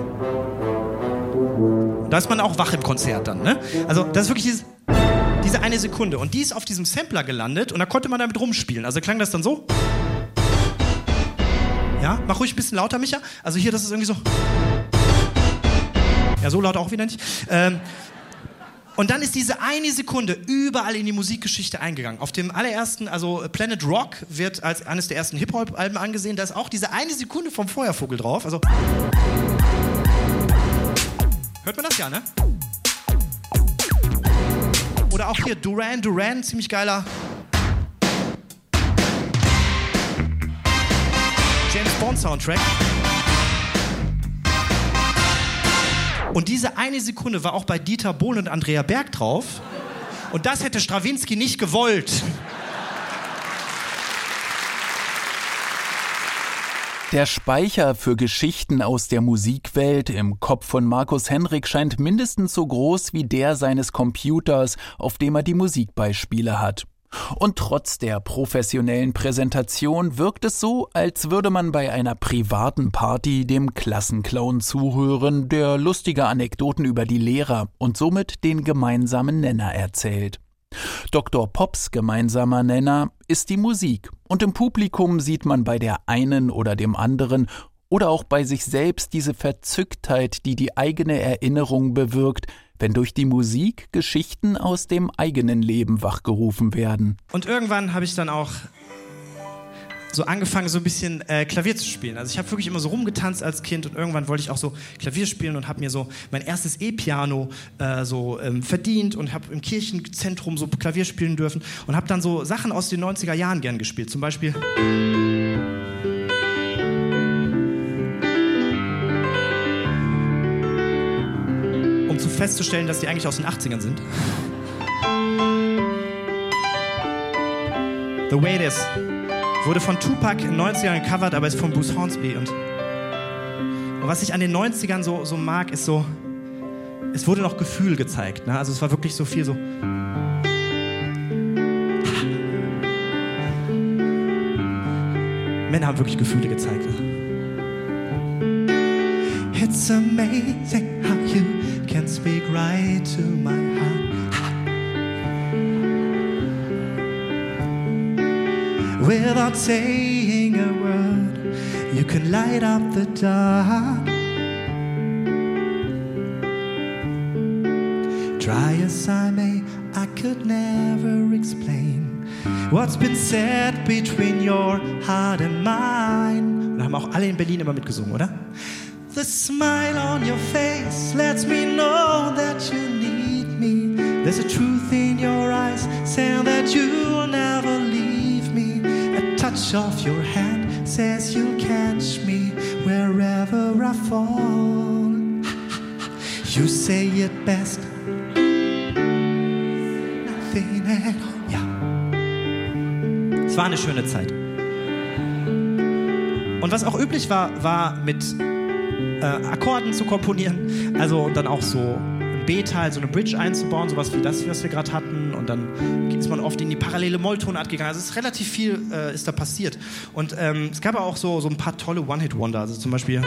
D: Da ist man auch wach im Konzert dann, ne? Also das ist wirklich diese 1 Sekunde. Und die ist auf diesem Sampler gelandet und da konnte man damit rumspielen. Also klang das dann so. Ja, mach ruhig ein bisschen lauter, Micha. Also hier, das ist irgendwie so. Ja, so laut auch wieder nicht. Und dann ist diese eine Sekunde überall in die Musikgeschichte eingegangen. Auf dem allerersten, also Planet Rock wird als eines der ersten Hip-Hop-Alben angesehen. Da ist auch diese eine Sekunde vom Feuervogel drauf. Also hört man das ja, ne? Oder auch hier Duran Duran, ziemlich geiler James Bond Soundtrack. Und diese eine Sekunde war auch bei Dieter Bohlen und Andrea Berg drauf. Und das hätte Strawinsky nicht gewollt.
E: Der Speicher für Geschichten aus der Musikwelt im Kopf von Markus Henrik scheint mindestens so groß wie der seines Computers, auf dem er die Musikbeispiele hat. Und trotz der professionellen Präsentation wirkt es so, als würde man bei einer privaten Party dem Klassenclown zuhören, der lustige Anekdoten über die Lehrer und somit den gemeinsamen Nenner erzählt. Dr. Pops gemeinsamer Nenner ist die Musik und im Publikum sieht man bei der einen oder dem anderen oder auch bei sich selbst diese Verzücktheit, die die eigene Erinnerung bewirkt, wenn durch die Musik Geschichten aus dem eigenen Leben wachgerufen werden.
D: Und irgendwann habe ich dann auch so angefangen, so ein bisschen Klavier zu spielen. Also ich habe wirklich immer so rumgetanzt als Kind und irgendwann wollte ich auch so Klavier spielen und habe mir so mein erstes E-Piano verdient und habe im Kirchenzentrum so Klavier spielen dürfen und habe dann so Sachen aus den 90er Jahren gern gespielt. Zum Beispiel um zu festzustellen, dass die eigentlich aus den 80ern sind. The Way It Is wurde von Tupac in den 90ern gecovert, aber ist von Bruce Hornsby. Und was ich an den 90ern so mag, ist so, es wurde noch Gefühl gezeigt. Ne? Also es war wirklich so viel so. Männer haben wirklich Gefühle gezeigt. It's amazing how you can speak right to my heart. Without saying a word, you can light up the dark. Try as I may, I could never explain what's been said between your heart and mine. Und da haben auch alle in Berlin immer mitgesungen, oder? The smile on your face lets me know that you need me. There's a truth in your eyes saying that you'll never leave me. A touch of your hand says you'll catch me wherever I fall. You say it best. Nothing at all. Ja. Es war eine schöne Zeit. Und was auch üblich war mit Akkorden zu komponieren, also dann auch so ein B-Teil, so eine Bridge einzubauen, sowas wie das, was wir gerade hatten, und dann ist man oft in die parallele Molltonart gegangen. Also es ist relativ viel ist da passiert. Und es gab auch so ein paar tolle One-Hit-Wonder, also zum Beispiel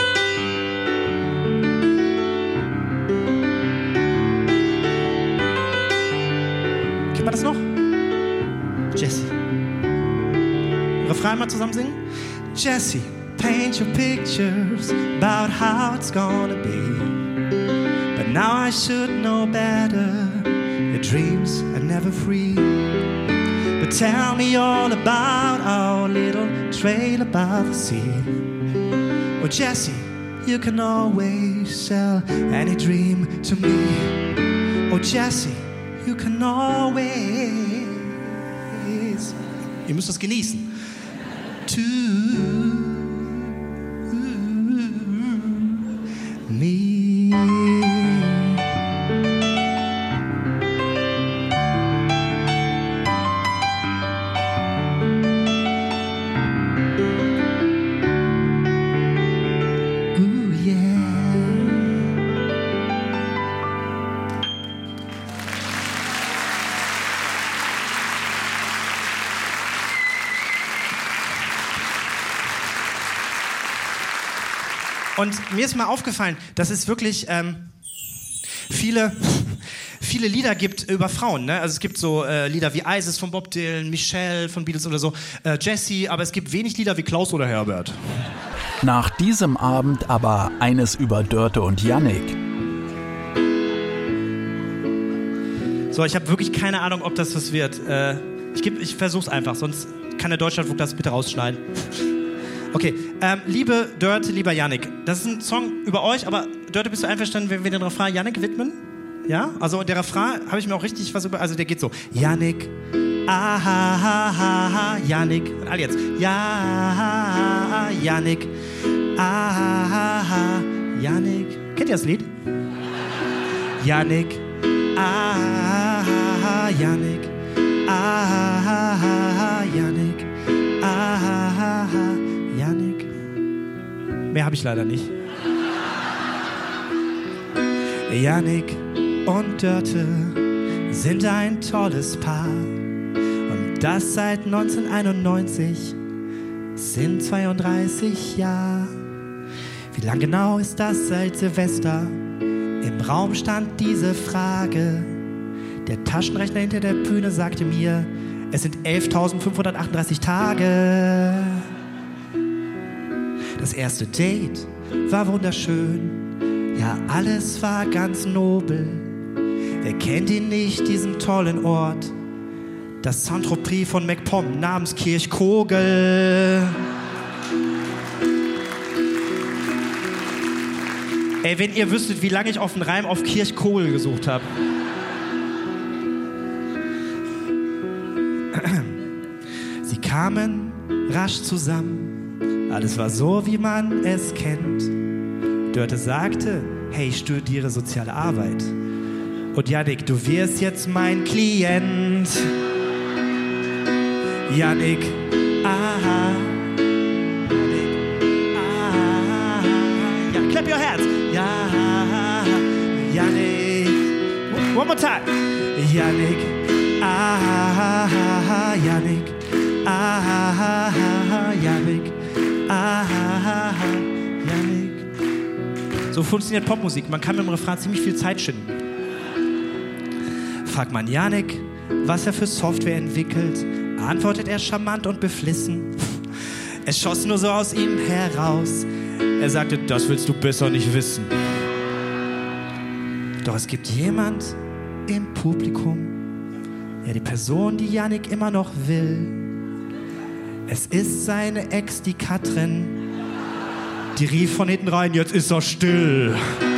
D: kennt man das noch? Jessie. Refrain mal zusammen singen? Jessie, paint your pictures about how it's gonna be. But now I should know better. Your dreams are never free. But tell me all about our little trail above the sea. Oh Jessie, you can always sell any dream to me. Oh Jessie, you can always. Ihr müsst das genießen. To me. Ooh, yeah. Und mir ist mal aufgefallen, dass es wirklich viele Lieder gibt über Frauen. Ne? Also es gibt so Lieder wie Isis von Bob Dylan, Michelle von Beatles oder so, Jessie, aber es gibt wenig Lieder wie Klaus oder Herbert.
E: Nach diesem Abend aber eines über Dörte und Jannik.
D: So, ich habe wirklich keine Ahnung, ob das was wird. Ich versuch's einfach, sonst kann der Deutschlandfunk das bitte rausschneiden. Okay, liebe Dörte, lieber Yannick, das ist ein Song über euch, aber Dörte, bist du einverstanden, wenn wir den Refrain Yannick widmen? Ja? Also der Refrain, habe ich mir auch richtig was über... Also der geht so. Yannick, ah, Yannick. Und alle jetzt. Ja, Yannick, ah, Yannick. Kennt ihr das Lied? Yannick, ah, Yannick, ah, Yannick, ah, Yannick. Mehr habe ich leider nicht. Yannick und Dörte sind ein tolles Paar. Und das seit 1991 sind 32 Jahre. Wie lang genau ist das seit Silvester? Im Raum stand diese Frage. Der Taschenrechner hinter der Bühne sagte mir, es sind 11.538 Tage. Das erste Date war wunderschön. Ja, alles war ganz nobel. Wer kennt ihn nicht, diesen tollen Ort? Das Saint-Tropez von MacPom namens Kirchkogel. Ey, wenn ihr wüsstet, wie lange ich auf den Reim auf Kirchkogel gesucht habe. Sie kamen rasch zusammen. Alles war so, wie man es kennt. Dörte sagte, hey, ich studiere soziale Arbeit. Und Yannick, du wirst jetzt mein Klient. Yannick, aha. Yannick, aha. Ja, clap your hands. Ja, Yannick. One more time. Yannick, aha, Yannick. Ah, Yannick. Ah, Yannick. So funktioniert Popmusik. Man kann mit dem Refrain ziemlich viel Zeit schinden. Fragt man Yannick, was er für Software entwickelt, antwortet er charmant und beflissen. Es schoss nur so aus ihm heraus. Er sagte, das willst du besser nicht wissen. Doch es gibt jemand im Publikum, ja, die Person, die Yannick immer noch will. Es ist seine Ex, die Katrin. Die rief von hinten rein, jetzt ist er still.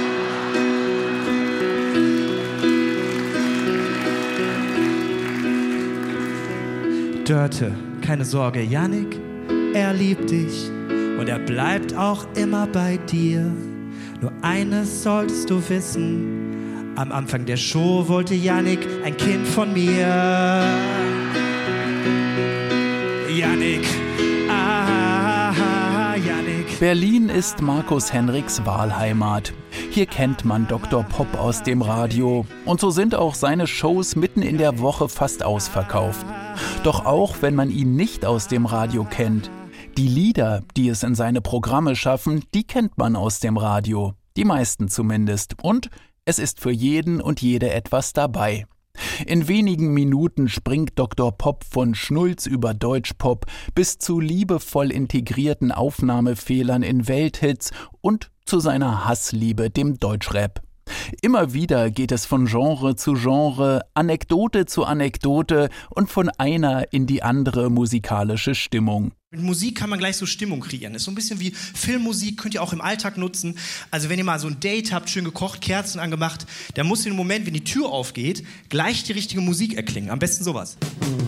D: Dörte, keine Sorge, Yannick, er liebt dich und er bleibt auch immer bei dir. Nur eines solltest du wissen, am Anfang der Show wollte Yannick ein Kind von mir. Yannick, ah, Yannick.
E: Berlin ist Markus Henriks Wahlheimat. Hier kennt man Dr. Pop aus dem Radio. Und so sind auch seine Shows mitten in der Woche fast ausverkauft. Doch auch wenn man ihn nicht aus dem Radio kennt, die Lieder, die es in seine Programme schaffen, die kennt man aus dem Radio. Die meisten zumindest. Und es ist für jeden und jede etwas dabei. In wenigen Minuten springt Dr. Pop von Schnulz über Deutschpop bis zu liebevoll integrierten Aufnahmefehlern in Welthits und zu seiner Hassliebe, dem Deutschrap. Immer wieder geht es von Genre zu Genre, Anekdote zu Anekdote und von einer in die andere musikalische Stimmung.
D: Mit Musik kann man gleich so Stimmung kreieren. Das ist so ein bisschen wie Filmmusik, könnt ihr auch im Alltag nutzen. Also wenn ihr mal so ein Date habt, schön gekocht, Kerzen angemacht, dann muss in dem Moment, wenn die Tür aufgeht, gleich die richtige Musik erklingen. Am besten sowas.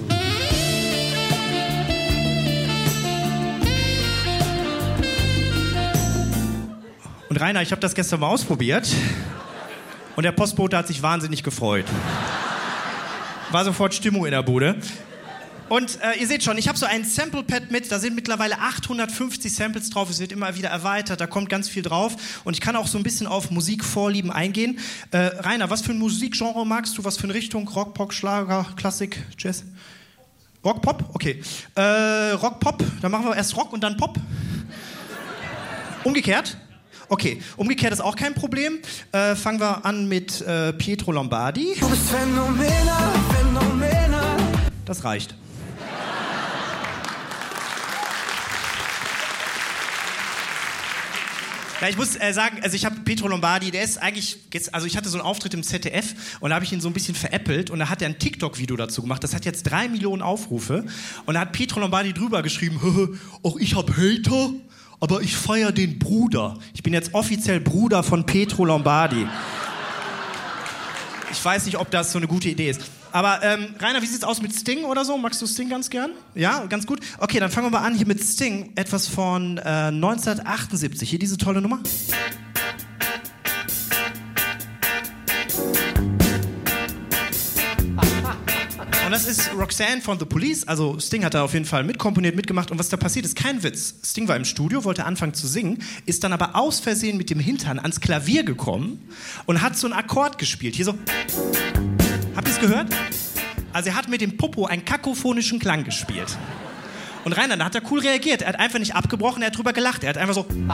D: Und Rainer, ich habe das gestern mal ausprobiert und der Postbote hat sich wahnsinnig gefreut. War sofort Stimmung in der Bude. Und ihr seht schon, ich habe so ein Sample-Pad mit, da sind mittlerweile 850 Samples drauf, es wird immer wieder erweitert, da kommt ganz viel drauf und ich kann auch so ein bisschen auf Musikvorlieben eingehen. Rainer, was für ein Musikgenre magst du, was für eine Richtung? Rock, Pop, Schlager, Klassik, Jazz? Rock, Pop? Okay. Rock, Pop, dann machen wir erst Rock und dann Pop. Umgekehrt? Okay, umgekehrt ist auch kein Problem. Fangen wir an mit Pietro Lombardi. Du bist Phänomena, Phänomena. Das reicht. Ja, ich muss sagen, also ich habe Pietro Lombardi, der ist eigentlich, also ich hatte so einen Auftritt im ZDF und da habe ich ihn so ein bisschen veräppelt und da hat er ein TikTok-Video dazu gemacht, das hat jetzt 3 Millionen Aufrufe und da hat Pietro Lombardi drüber geschrieben, auch ich habe Hater, aber ich feiere den Bruder. Ich bin jetzt offiziell Bruder von Pietro Lombardi. Ich weiß nicht, ob das so eine gute Idee ist. Aber Rainer, wie sieht's aus mit Sting oder so? Magst du Sting ganz gern? Ja, ganz gut. Okay, dann fangen wir mal an hier mit Sting. Etwas von 1978. Hier diese tolle Nummer. Und das ist Roxanne von The Police. Also Sting hat da auf jeden Fall mitkomponiert, mitgemacht. Und was da passiert, ist kein Witz. Sting war im Studio, wollte anfangen zu singen, ist dann aber aus Versehen mit dem Hintern ans Klavier gekommen und hat so einen Akkord gespielt. Hier so... Habt ihr es gehört? Also er hat mit dem Popo einen kakophonischen Klang gespielt. Und Rainer, da hat er cool reagiert. Er hat einfach nicht abgebrochen, er hat drüber gelacht. Er hat einfach so... Und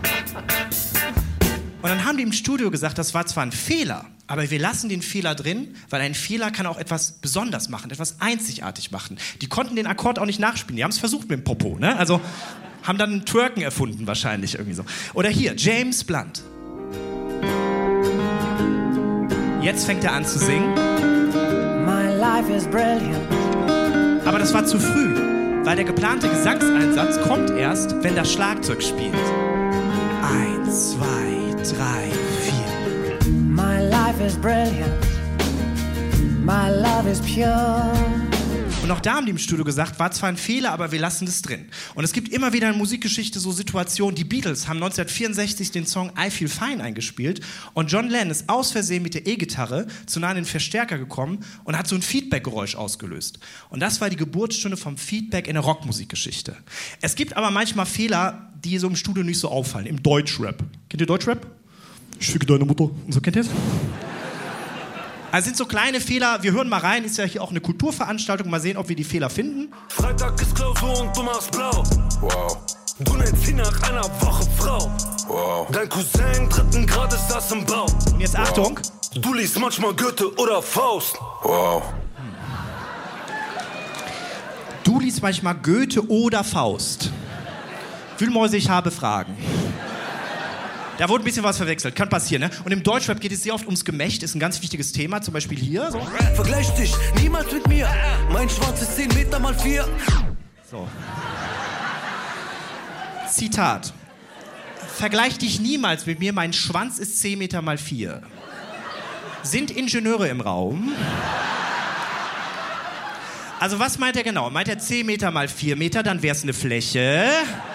D: dann haben die im Studio gesagt, das war zwar ein Fehler, aber wir lassen den Fehler drin, weil ein Fehler kann auch etwas besonders machen, etwas einzigartig machen. Die konnten den Akkord auch nicht nachspielen, die haben es versucht mit dem Popo, ne? Also haben dann einen Twerken erfunden wahrscheinlich irgendwie so. Oder hier, James Blunt. Jetzt fängt er an zu singen. My life is brilliant. Aber das war zu früh, weil der geplante Gesangseinsatz kommt erst, wenn das Schlagzeug spielt. 1, 2, 3, 4. My life is brilliant. My love is pure. Und auch da haben die im Studio gesagt, war zwar ein Fehler, aber wir lassen es drin. Und es gibt immer wieder in Musikgeschichte so Situationen, die Beatles haben 1964 den Song I Feel Fine eingespielt und John Lennon ist aus Versehen mit der E-Gitarre zu nah an den Verstärker gekommen und hat so ein Feedback-Geräusch ausgelöst. Und das war die Geburtsstunde vom Feedback in der Rockmusikgeschichte. Es gibt aber manchmal Fehler, die so im Studio nicht so auffallen, im Deutschrap. Kennt ihr Deutschrap? Ich ficke deine Mutter. Und so, kennt ihr es? Also sind so kleine Fehler, wir hören mal rein, ist ja hier auch eine Kulturveranstaltung, mal sehen, ob wir die Fehler finden.
K: Freitag ist Klausur und du machst blau. Wow. Du nennst sie nach einer Woche Frau. Wow. Dein Cousin 3. Grades saß im Bau.
D: Und jetzt Achtung.
K: Du liest manchmal Goethe oder Faust. Wow.
D: Du liest manchmal Goethe oder Faust. Wühlmäuse, ich habe Fragen. Da wurde ein bisschen was verwechselt, kann passieren, ne? Und im Deutschrap geht es sehr oft ums Gemächt, ist ein ganz wichtiges Thema, zum Beispiel hier. So.
K: Vergleich dich niemals mit mir, mein Schwanz ist 10 Meter mal 4.
D: So. Zitat. Vergleich dich niemals mit mir, mein Schwanz ist 10 Meter mal 4. Sind Ingenieure im Raum? Also was meint er genau? Meint er 10 Meter mal 4 Meter, dann wäre es eine Fläche.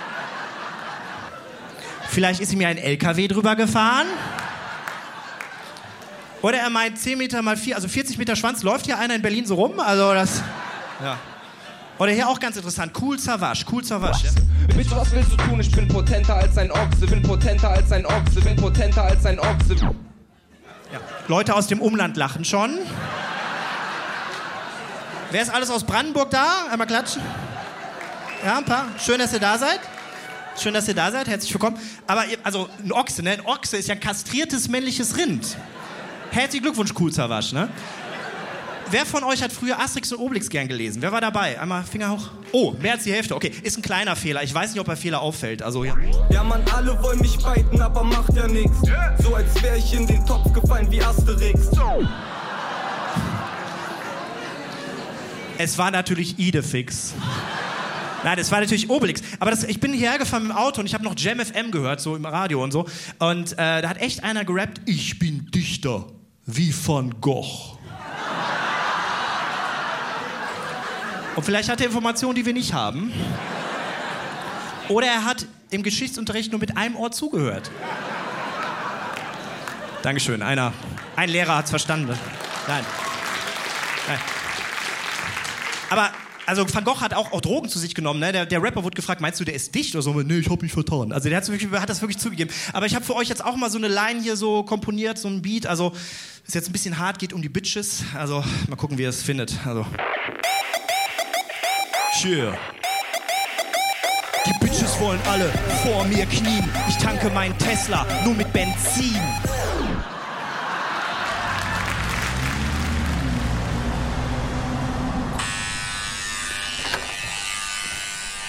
D: Vielleicht ist ihm ja ein LKW drüber gefahren. Oder er meint 10 Meter mal 4, also 40 Meter Schwanz. Läuft hier einer in Berlin so rum? Also das... Ja. Oder hier auch ganz interessant. Cool Savage. Ja?
T: Bitte, was willst du tun? Ich bin potenter als ein Ochse. Bin potenter als ein Ochse. Bin potenter als ein Ochse.
D: Ja. Leute aus dem Umland lachen schon. Wer ist alles aus Brandenburg da? Einmal klatschen. Ja, ein paar. Schön, dass ihr da seid. Schön, dass ihr da seid. Herzlich willkommen. Aber, also, ein Ochse, ne? Ein Ochse ist ja ein kastriertes männliches Rind. Herzlichen Glückwunsch, Cool Savage, ne? Wer von euch hat früher Asterix und Obelix gern gelesen? Wer war dabei? Einmal Finger hoch. Oh, mehr als die Hälfte. Okay, ist ein kleiner Fehler. Ich weiß nicht, ob der Fehler auffällt. Also, ja.
K: Ja, Mann, alle wollen mich biten, aber macht ja nix. So als wär ich in den Topf gefallen wie Asterix.
D: Es war natürlich Idefix. Nein, das war natürlich Obelix. Aber ich bin hierher gefahren mit dem Auto und ich habe noch Jam FM gehört, so im Radio und so. Und da hat echt einer gerappt, ich bin Dichter wie Van Gogh. Und vielleicht hat er Informationen, die wir nicht haben. Oder er hat im Geschichtsunterricht nur mit einem Ohr zugehört. Dankeschön, ein Lehrer hat's verstanden. Nein. Aber... Also Van Gogh hat auch Drogen zu sich genommen. Ne? Der Rapper wurde gefragt, meinst du, der ist dicht oder so? Nee, ich hab mich vertan. Also der hat das wirklich zugegeben. Aber ich habe für euch jetzt auch mal so eine Line hier so komponiert, so ein Beat. Also ist jetzt ein bisschen hart, geht um die Bitches. Also mal gucken, wie ihr es findet. Also. Cheer. Die Bitches wollen alle vor mir knien. Ich tanke meinen Tesla nur mit Benzin.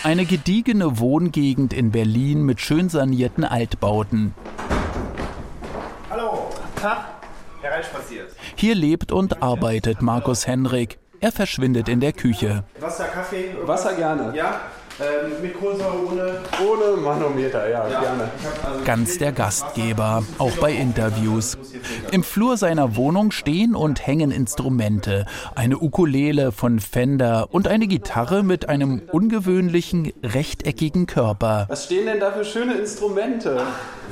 E: Eine gediegene Wohngegend in Berlin mit schön sanierten Altbauten.
N: Hallo, Tag, hereinspaziert.
E: Hier lebt und arbeitet Markus Henrik. Er verschwindet in der Küche.
N: Wasser, Kaffee?
P: Wasser gerne.
N: Ja, mit Kohlensäure,
P: ohne Manometer, ja, gerne.
E: Ganz der Gastgeber, auch bei Interviews. Im Flur seiner Wohnung stehen und hängen Instrumente. Eine Ukulele von Fender und eine Gitarre mit einem ungewöhnlichen, rechteckigen Körper.
P: Was stehen denn da für schöne Instrumente?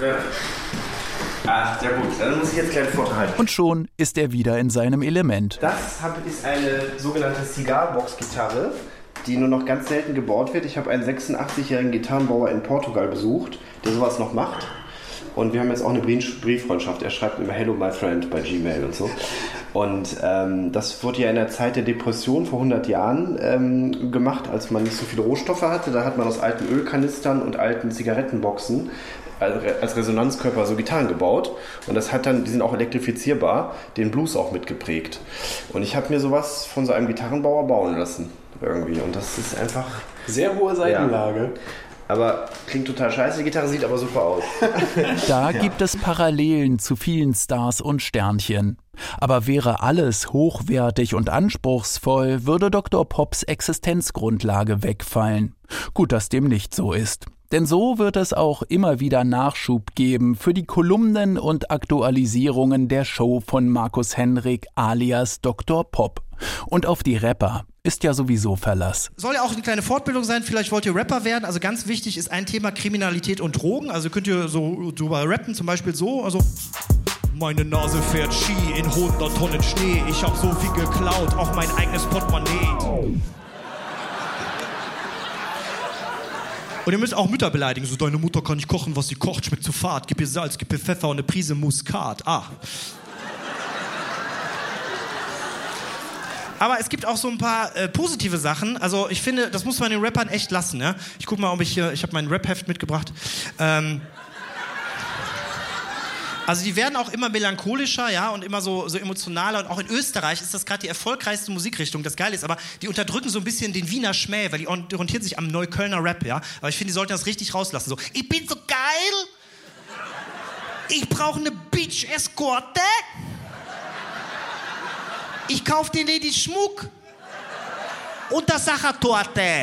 N: Sehr gut. Dann muss ich jetzt gleich vortragen.
E: Und schon ist er wieder in seinem Element.
N: Das ist eine sogenannte Cigar-Box-Gitarre, die nur noch ganz selten gebaut wird. Ich habe einen 86-jährigen Gitarrenbauer in Portugal besucht, der sowas noch macht. Und wir haben jetzt auch eine Brieffreundschaft. Er schreibt immer Hello my friend bei Gmail und so. Und das wurde ja in der Zeit der Depression vor 100 Jahren gemacht, als man nicht so viele Rohstoffe hatte. Da hat man aus alten Ölkanistern und alten Zigarettenboxen als Resonanzkörper so Gitarren gebaut. Und das hat dann, die sind auch elektrifizierbar, den Blues auch mitgeprägt. Und ich habe mir sowas von so einem Gitarrenbauer bauen lassen. Irgendwie. Und das ist einfach...
P: Sehr hohe Seitenlage.
N: Ja. Aber klingt total scheiße, die Gitarre sieht aber super aus.
E: Da gibt es Parallelen zu vielen Stars und Sternchen. Aber wäre alles hochwertig und anspruchsvoll, würde Dr. Pops Existenzgrundlage wegfallen. Gut, dass dem nicht so ist. Denn so wird es auch immer wieder Nachschub geben für die Kolumnen und Aktualisierungen der Show von Markus Henrik alias Dr. Pop. Und auf die Rapper ist ja sowieso Verlass.
D: Soll ja auch eine kleine Fortbildung sein, vielleicht wollt ihr Rapper werden. Also ganz wichtig ist ein Thema Kriminalität und Drogen. Also könnt ihr so drüber rappen, zum Beispiel so, also... Meine Nase fährt Ski in 100 Tonnen Schnee. Ich hab so viel geklaut, auch mein eigenes Portemonnaie. Und ihr müsst auch Mütter beleidigen. So, deine Mutter kann nicht kochen, was sie kocht, schmeckt zu fad. Gib ihr Salz, gib ihr Pfeffer und eine Prise Muskat. Aber es gibt auch so ein paar positive Sachen. Also ich finde, das muss man den Rappern echt lassen. Ja? Ich guck mal, ob ich habe mein Rap-Heft mitgebracht. Also die werden auch immer melancholischer, ja, und immer so emotionaler. Und auch in Österreich ist das gerade die erfolgreichste Musikrichtung. Das Geile ist aber, die unterdrücken so ein bisschen den Wiener Schmäh, weil die orientieren sich am Neuköllner Rap, ja. Aber ich finde, die sollten das richtig rauslassen. So, ich bin so geil, ich brauche eine Beach-Eskorte, ich kauf den Lady Schmuck und das Sachertorte.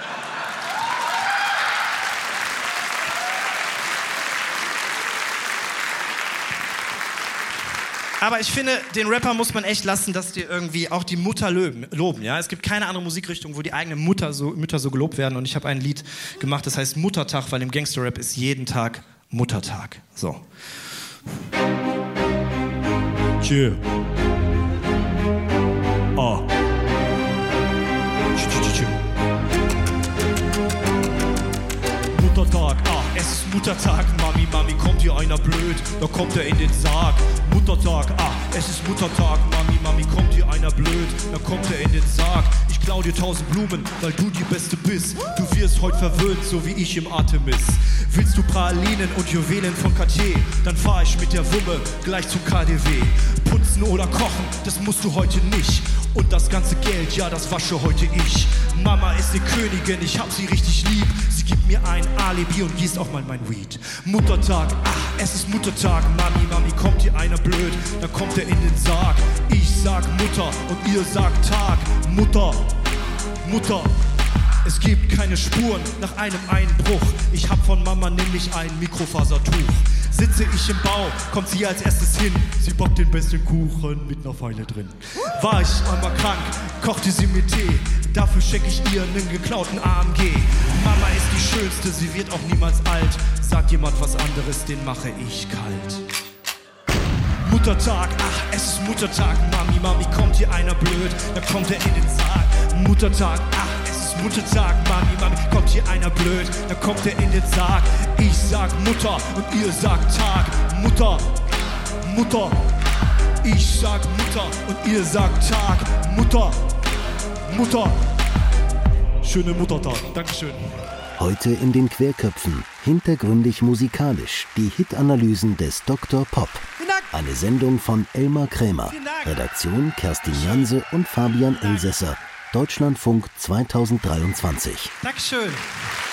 D: Aber ich finde, den Rapper muss man echt lassen, dass die irgendwie auch die Mutter loben. Ja? Es gibt keine andere Musikrichtung, wo die eigenen Mütter so gelobt werden. Und ich habe ein Lied gemacht, das heißt Muttertag, weil im Gangster-Rap ist jeden Tag Muttertag. So. Tschö. Oh. Muttertag, es ist Muttertag, Mami, kommt hier einer blöd, da kommt er in den Sarg. Muttertag, es ist Muttertag, Mami, kommt hier einer blöd, da kommt er in den Sarg. Ich klau dir 1000 Blumen, weil du die Beste bist. Du wirst heute verwöhnt, so wie ich im Artemis. Willst du Pralinen und Juwelen von Cartier, dann fahr ich mit der Wumme gleich zum KDW. Putzen oder kochen, das musst du heute nicht. Und das ganze Geld, ja, das wasche heute ich. Mama ist die Königin, ich hab sie richtig lieb. Sie gibt mir ein Alibi und gießt auch mal mein Weed. Muttertag, es ist Muttertag, Mami, kommt hier einer blöd, dann kommt er in den Sarg. Ich sag Mutter und ihr sagt Tag. Mutter, es gibt keine Spuren nach einem Einbruch. Ich hab von Mama nämlich ein Mikrofasertuch. Sitze ich im Bau, kommt sie als erstes hin. Sie backt den besten Kuchen mit einer Feile drin. War ich einmal krank, kochte sie mir Tee. Dafür schenke ich ihr einen geklauten AMG. Mama ist die Schönste, sie wird auch niemals alt. Sagt jemand was anderes, den mache ich kalt. Muttertag, es ist Muttertag, Mami, kommt hier einer blöd, dann kommt er in den Sarg. Muttertag, es ist Muttertag, Mami, kommt hier einer blöd, dann kommt er in den Sarg. Ich sag Mutter und ihr sagt Tag. Mutter, ich sag Mutter und ihr sagt Tag. Mutter, schöne Muttertag, Dankeschön.
C: Heute in den Querköpfen, hintergründig musikalisch, die Hitanalysen des Dr. Pop. Eine Sendung von Elmar Krämer, Redaktion Kerstin Janse und Fabian Elsässer. Deutschlandfunk 2023.
D: Dankeschön.